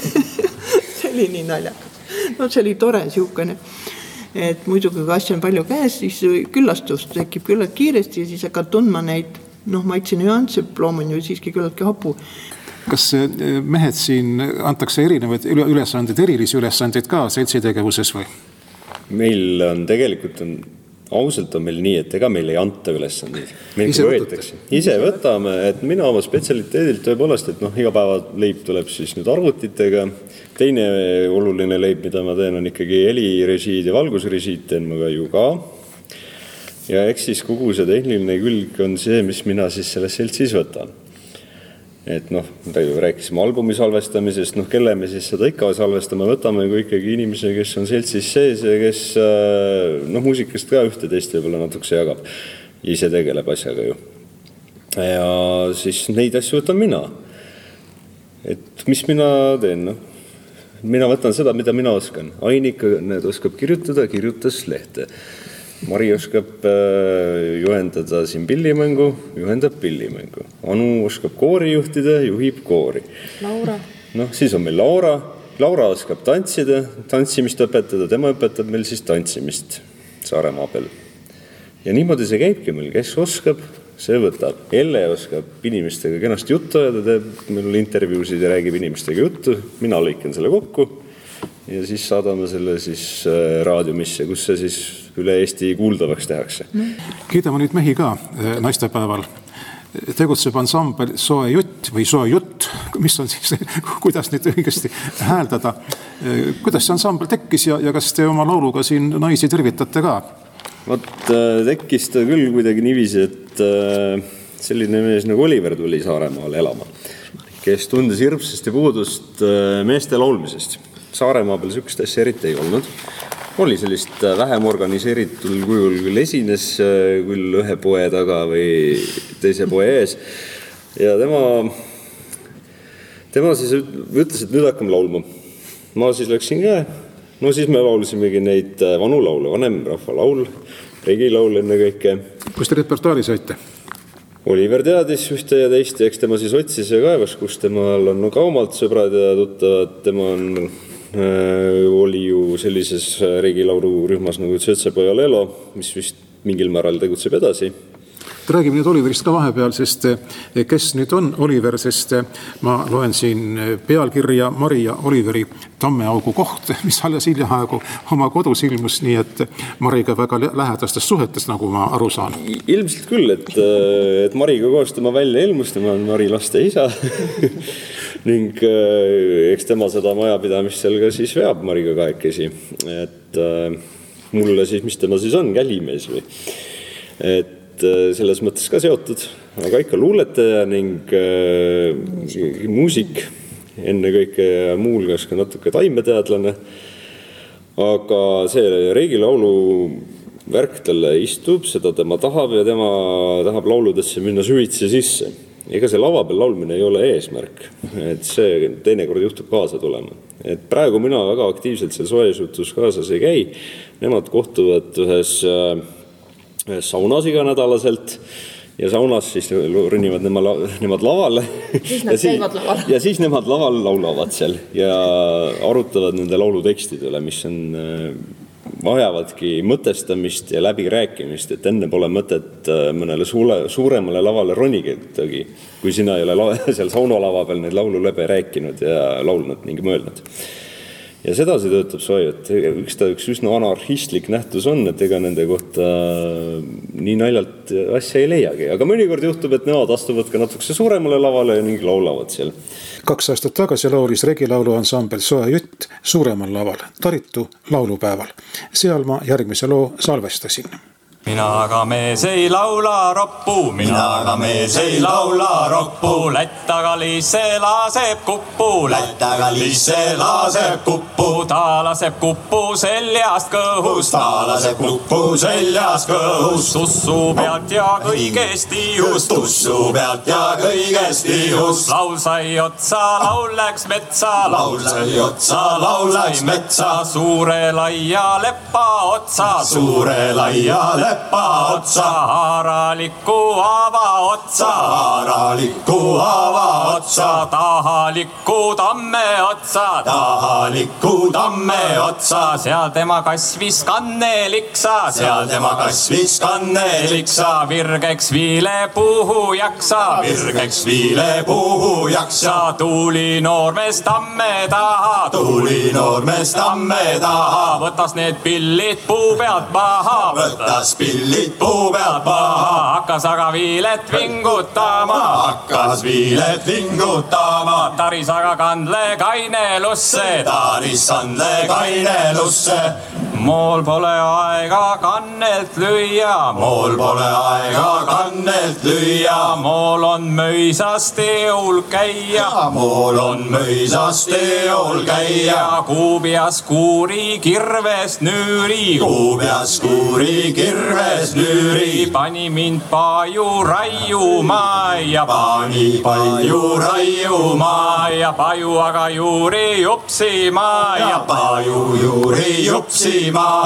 See oli nii naljakas. No see oli tore siukene. Et muidugi, kui asja on palju käes, siis küllastus tekib küllalt kiiresti ja siis hakkad tundma neid, noh, maitse nüansse, ploom on ju siiski küllaltki hapu. Kas mehed siin antakse erinevaid ülesandeid, erilisi ülesandeid ka seltsitegevuses või? Meil on tegelikult, on, ausalt on meil nii, et ega meil ei anta ülesandeid. Meil ise võetakse. Ise võtame, et mina oma spetsialiteedilt tõepoolest, et noh, iga päeva leib tuleb siis nüüd arvutitega. Teine oluline leib, mida ma teen, on ikkagi helirežiid ja valgusrežiid, teen ma ka ju ka. Ja eks siis kogu see tehniline külg on see, mis mina siis selles seltsis võtan. Et noh, rääkisime albumi salvestamisest, noh, kelle me siis seda ikka salvestame, võtame kui ikkagi inimese, kes on seltsis sees ja kes noh, muusikast ka ühte teist võib-olla natukese jagab. Ise tegeleb asjaga ju. Ja siis neid asju võtan mina. Et mis mina teen, noh? Mina võtan seda, mida mina oskan. Ainika need oskab kirjutada, kirjutas lehte. Mari oskab juhendada siin pillimängu, juhendab pillimängu. Anu oskab koori juhtida, juhib koori. Laura. Noh, siis on meil Laura. Laura oskab tantsida, tantsimist õpetada. Tema õpetab meil siis tantsimist Saaremaa peal. Ja niimoodi see käibki meil, kes oskab, see võtab. Elle oskab inimestega kenasti juttu ja ta teeb meil intervjuusid ja räägib inimestega juttu. Mina lõikan selle kokku ja siis saadame selle siis raadiumisse, kus see siis üle Eesti kuuldavaks tehakse. Kiidame nüüd mehi ka naistepäeval. Tegutseb ansambel Soe jutt või Soe jutt, mis on siis, kuidas nüüd õigesti hääldada. Kuidas see ansambel tekkis ja, ja kas te oma lauluga siin naisi tervitate ka? Vot tekkis ta küll kuidagi niiviisi, et selline mees nagu Oliver tuli Saaremaale elama, kes tundis hirmsasti puudust meeste laulmisest. Saaremaa peal sükst asja eriti ei olnud. Oli sellist vähem organiseeritul kujul küll esines küll ühe poe taga või teise poe ees. Ja tema, tema siis ütles, et nüüd hakkame laulma. Ma siis läksin ka. No siis me laulsimegi neid vanu laule, vanem rahva laul, regilaul enne kõike. Kus te repertuaari saite? Oliver teadis ühte ja teist ja eks tema siis otsis ja kaevas, kus temal on ka omalt sõbrad ja tuttavad. Tema on, äh, oli ju sellises regilaulu rühmas nagu Tsetsepoja Lelo, mis vist mingil määral tegutseb edasi. Räägime nüüd Oliverist ka vahepeal, sest kes nüüd on Oliver, sest ma loen siin pealkirja Mari ja Oliveri Tammeaugu koht, mis alles hiljaaegu oma kodus ilmus, nii et Mariga väga lähedastes suhetes, nagu ma aru saan. Ilmselt küll, et, et Mariga koos tema välja ilmus, tema on Mari laste isa ning eks tema seda majapidamist seal ka siis veab Mariga kahekesi, et mulle siis, mis tema siis on, kälimees või, et selles mõttes ka seotud, aga ikka luuletaja ning äh, muusik, enne kõike muulgas ka natuke taimeteadlane, aga see regilaulu värk talle istub, seda tema tahab ja tema tahab lauludesse minna süvitsi sisse. ega see lava peal laulmine ei ole eesmärk, et see teinekord juhtub kaasa tulema. Et praegu mina väga aktiivselt seal soesutus kaasas ei käi. Nemad kohtuvad ühes, ühes saunas iganädalaselt ja saunas siis rünnivad nemad, nemad lavale. Siis nad ja, käivad laval. ja siis nemad laval laulavad seal ja arutavad nende laulutekstidele, mis on vajavadki mõtestamist ja läbirääkimist, et enne pole mõtet mõnele suule, suuremale lavale roniketagi, kui sina ei ole lava, seal saunalava peal neid laulu läbi rääkinud ja laulnud ning mõelnud. Ja sedasi töötab soe, et üks ta üks üsna anarhistlik nähtus on, et ega nende kohta nii naljalt asja ei leiagi. Aga mõnikord juhtub, et nemad astuvad ka natukese suuremale lavale ning laulavad seal. Kaks aastat tagasi laulis regilaulu ansambel Soe Jutt suuremal laval, Taritu laulupäeval. Seal ma järgmise loo salvestasin. Mina aga mees ei laula roppu, mina aga mees ei laula roppu, lättaga liisse laaseb kuppu, lättaga liisse laaseb kuppu, ta laseb kuppu seljast kõhus, ta laseb kuppu seljast kõhus, tussu pealt ja kõigest ihus, tussu pealt ja kõigest ihus, laul sai otsa, laul läks metsa, laul sai otsa, laul läks metsa, suure laia leppa otsa, suure laia leppa otsa, haaraliku ava otsa, haaraliku ava otsa, tahaliku tamme otsa, tahaliku tamme otsa, seal tema kasvis kanneliksa, seal tema kasvis kanneliksa, virgeks viile puhu jaksa, virgeks viile puhu jaksa, tuuli noormees tamme taha, tuuli noormees tamme taha, võtas need pillid puu pealt maha, võtas pillid puu pealt maha, hakkas aga viilet vingutama, hakkas viilet vingutama, taris aga kandle kainelusse, taris kandle kainelusse, mool pole aega kannelt lüüa, mool pole aega kannelt lüüa, mool on möisas teol käia, mool on möisas teol käia, kuubias kuuri kirves nüüri, kuubias kuuri kirves nüüri, pani mind paaju raiuma ja pani paaju raiuma ja paju aga juuri jupsima ja paju juuri jupsima,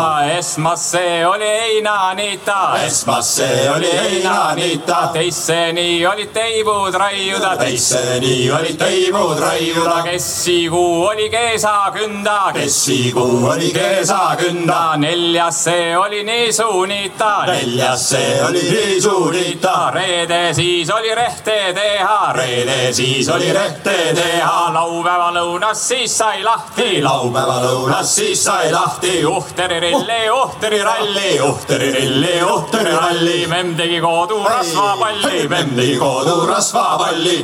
esmasse oli Einanita, esmasse oli Einanita, teisseni oli teivud raiuda, teisseni oli teivud raiuda, kessikuu oli keesa künda, kessikuu oli keesa künda, neljasse oli niisunita, neljasse oli niisunita, reede siis oli rehte teha, reede siis oli rehte teha, laupäeva lõunas siis sai lahti, laupäeva lõunas siis sai lahti, uhteri-rilli, uhteri-ralli, uhteri-rilli, uhteri-ralli, memm tegi koodu rasvapalli, memm tegi koodu rasvapalli.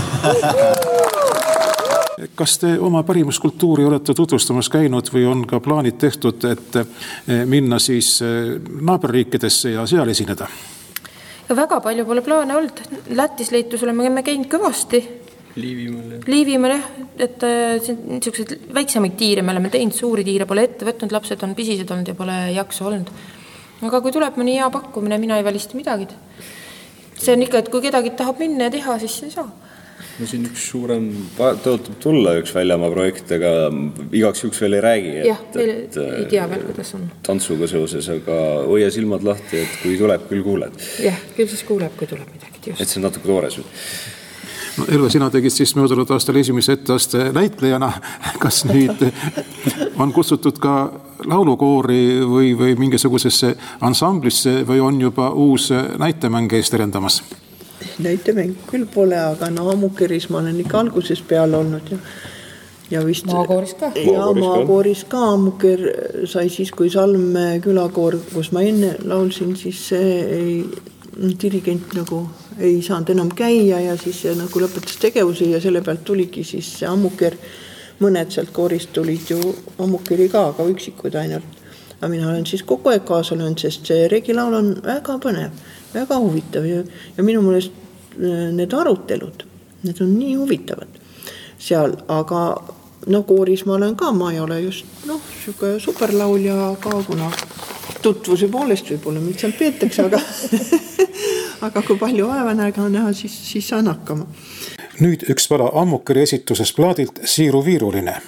Kas te oma pärimuskultuuri olete tutvustamas käinud või on ka plaanid tehtud, et minna siis naaberriikidesse ja seal esineda? Ja väga palju pole plaane olnud. Lätis Leetus oleme me käinud kõvasti. Liivimaal. Liivimaal jah, et niisugused väiksemaid tiire me oleme teinud, suuri tiire pole ette võtnud, lapsed on pisised olnud ja pole jaksu olnud. Aga kui tuleb mõni hea pakkumine, mina ei välista midagi. See on ikka, et kui kedagi tahab minna ja teha, siis ei saa. No siin üks suurem tõotab tulla üks väljamaa projekt, aga igaks juks veel ei räägi. Jah, veel ei tea veel, kuidas on. Tantsuga seoses, aga hoia silmad lahti, et kui tuleb, küll kuuled. Jah, küll siis kuuleb, kui tuleb midagi. Just. Et see on natuke toores. No, Elva, sina tegid siis möödunud aastal esimese etteaste näitlejana. Kas nüüd on kutsutud ka laulukoori või, või mingisugusesse ansamblisse või on juba uus näitemäng eest erendamas? Näitemäng küll pole, aga no Ammukeris ma olen ikka alguses peal olnud. Ja, ja vist, maakooris ka. Ja maakooris ka. Ammuker sai siis, kui Salme külakoor, kus ma enne laulsin, siis see ei, dirigent nagu ei saanud enam käia ja siis nagu lõpetas tegevuse ja selle pealt tuligi siis see Ammuker. Mõned sealt koorist tulid ju Ammukeri ka, aga üksikud ainult. Aga mina olen siis kogu aeg kaasa löönud, sest see regilaul on väga põnev, väga huvitav ja, ja minu mõelest need arutelud, need on nii huvitavad seal, aga no kooris ma olen ka, ma ei ole just noh, siuke superlaulja ka, kuna tutvuse poolest võib-olla mind seal peetakse, aga aga kui palju vaevanäga näha, siis, siis saan hakkama. Nüüd üks pala Ammukeri esituses plaadilt Siiru Viiruline.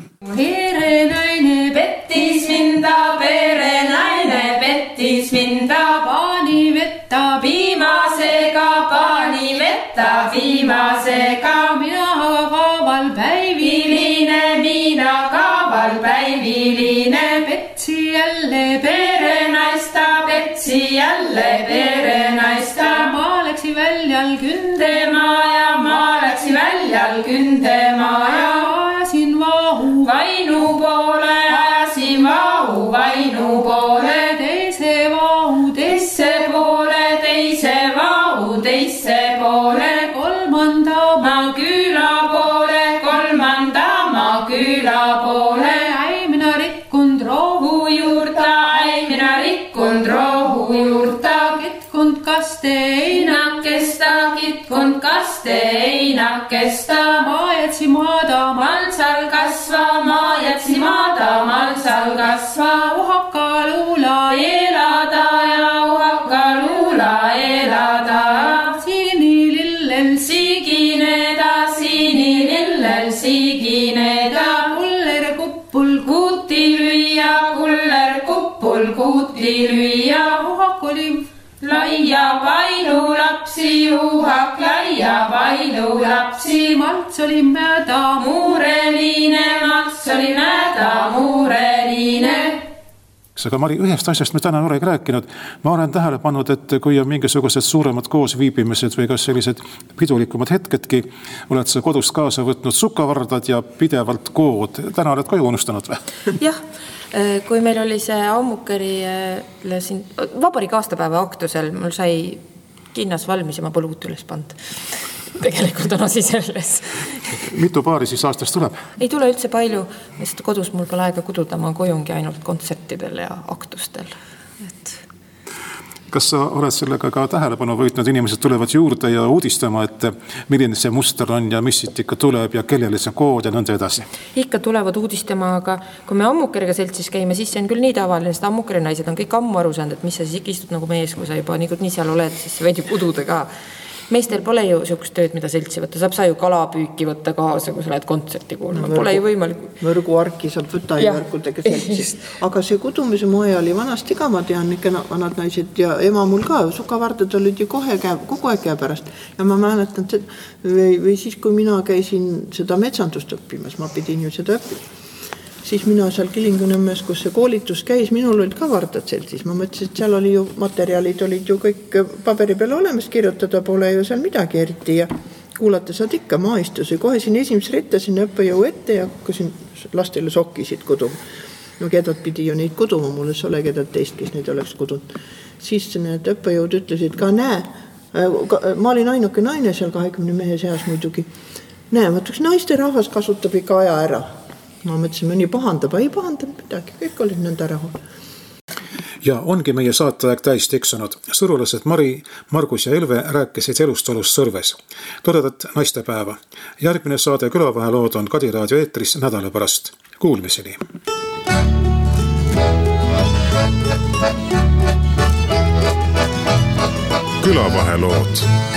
Perenaine pettis minda, perenaine pettis minda, paani vetta viimasega, paani vetta viimasega. Mina kaaval päiviline, mina kaaval päiviline, petsi jälle perenaista, petsi jälle perenaista. Ma läksin väljal kündema ja ma läksin väljal kündema ja ajasin vahu vainu poole, ajasin vahu vainu poole, teise vahu teise poole, teise vahu teise poole, kolmanda ma küla poole, kolmanda ma küla poole. Ai mina rikkund rohu juurta, ai mina rikkund rohu juurta, kitkund kaste einakesta, kitkund kaste einakesta. Ma jätsi maada malsal kasva, ma jätsi maada malsal kasva, uhaka luula elada ja uhaka luula elada. Siini lillel siigineda, siini lillel siigineda, kuller kuppul kuuti lüüa, kuller kuppul kuuti lüüa, uhak oli laia pailu lapsi, uhak laia pailu lapsi. Malts oli mäda muureline, malts oli mäda muureline. Aga Mari, ühest asjast me täna ei olegi rääkinud. Ma olen tähele pannud, et kui on mingisugused suuremad koosviibimised või kas sellised pidulikumad hetkedki, oled sa kodust kaasa võtnud sukavardad ja pidevalt kood. Täna oled koju unustanud või? Jah, kui meil oli see Ammukeri siin vabariigi aastapäeva aktusel, mul sai kinnas valmis ja ma pole uut üles pand. Tegelikult on asi selles. Mitu paari siis aastast tuleb? Ei tule üldse palju, sest kodus mul pole aega kududa, ma kojungi ainult kontsertidel ja aktustel. Et... Kas sa oled sellega ka tähelepanu võitnud, inimesed tulevad juurde ja uudistama, et milline see muster on ja mis siit ikka tuleb ja kellele see kood ja nõnda edasi? Ikka tulevad uudistama, aga kui me Ammukeriga seltsis käime, siis see on küll nii tavaline, sest Ammukeri naised on kõik ammu aru saanud, et mis sa siis ikka istud nagu mees, kui sa juba nii seal oled, siis sa võid ju kududa ka. Meestel pole ju sihukest tööd, mida seltsi võtta. Saab sa ju kalapüüki võtta kaasa, kui sa lähed kontserti kuulma. No, pole ju võimalik. Võrguarki saab võtta ja värkudega seltsi. Aga see kudumise moe oli vanasti ka, ma tean, ikka vanad naised ja ema mul ka. Sukavardad olid ju kohe käe, kogu aeg käe pärast. Ja ma mäletan, või, või siis, kui mina käisin seda metsandust õppimas, ma pidin ju seda õppima. Siis mina seal Kilingu-Nõmmes, kus see koolitus käis, minul olid ka vardad seltsis. Ma mõtlesin, et seal oli ju materjalid, olid ju kõik paberi peale olemas, kirjutada pole ju seal midagi eriti ja kuulata saad ikka maistusi. Kohe siin esimeses rittasin õppejõu ette ja hakkasin lastele sokkisid kuduma. No kedad pidi ju neid kuduma, mul ei ole kedad teist, kes neid oleks kudunud. Siis need õppejõud ütlesid ka, näe, ma olin ainuke naine seal kahekümne mehe seas muidugi. Näe, mõtleks, naiste rahvas kasutab ikka aja ära. Ma mõtlesin, mõni pahandab, ei pahandab midagi, kõik olid nõnda rahul. Ja ongi meie saateaeg täis tiksunud. Sõrulased Mari, Margus ja Elve rääkisid elust olust Sõrves. Toredat naistepäeva. Järgmine saade Külavahelood on Kadi raadio eetris nädala pärast. Kuulmiseni. Külavahelood.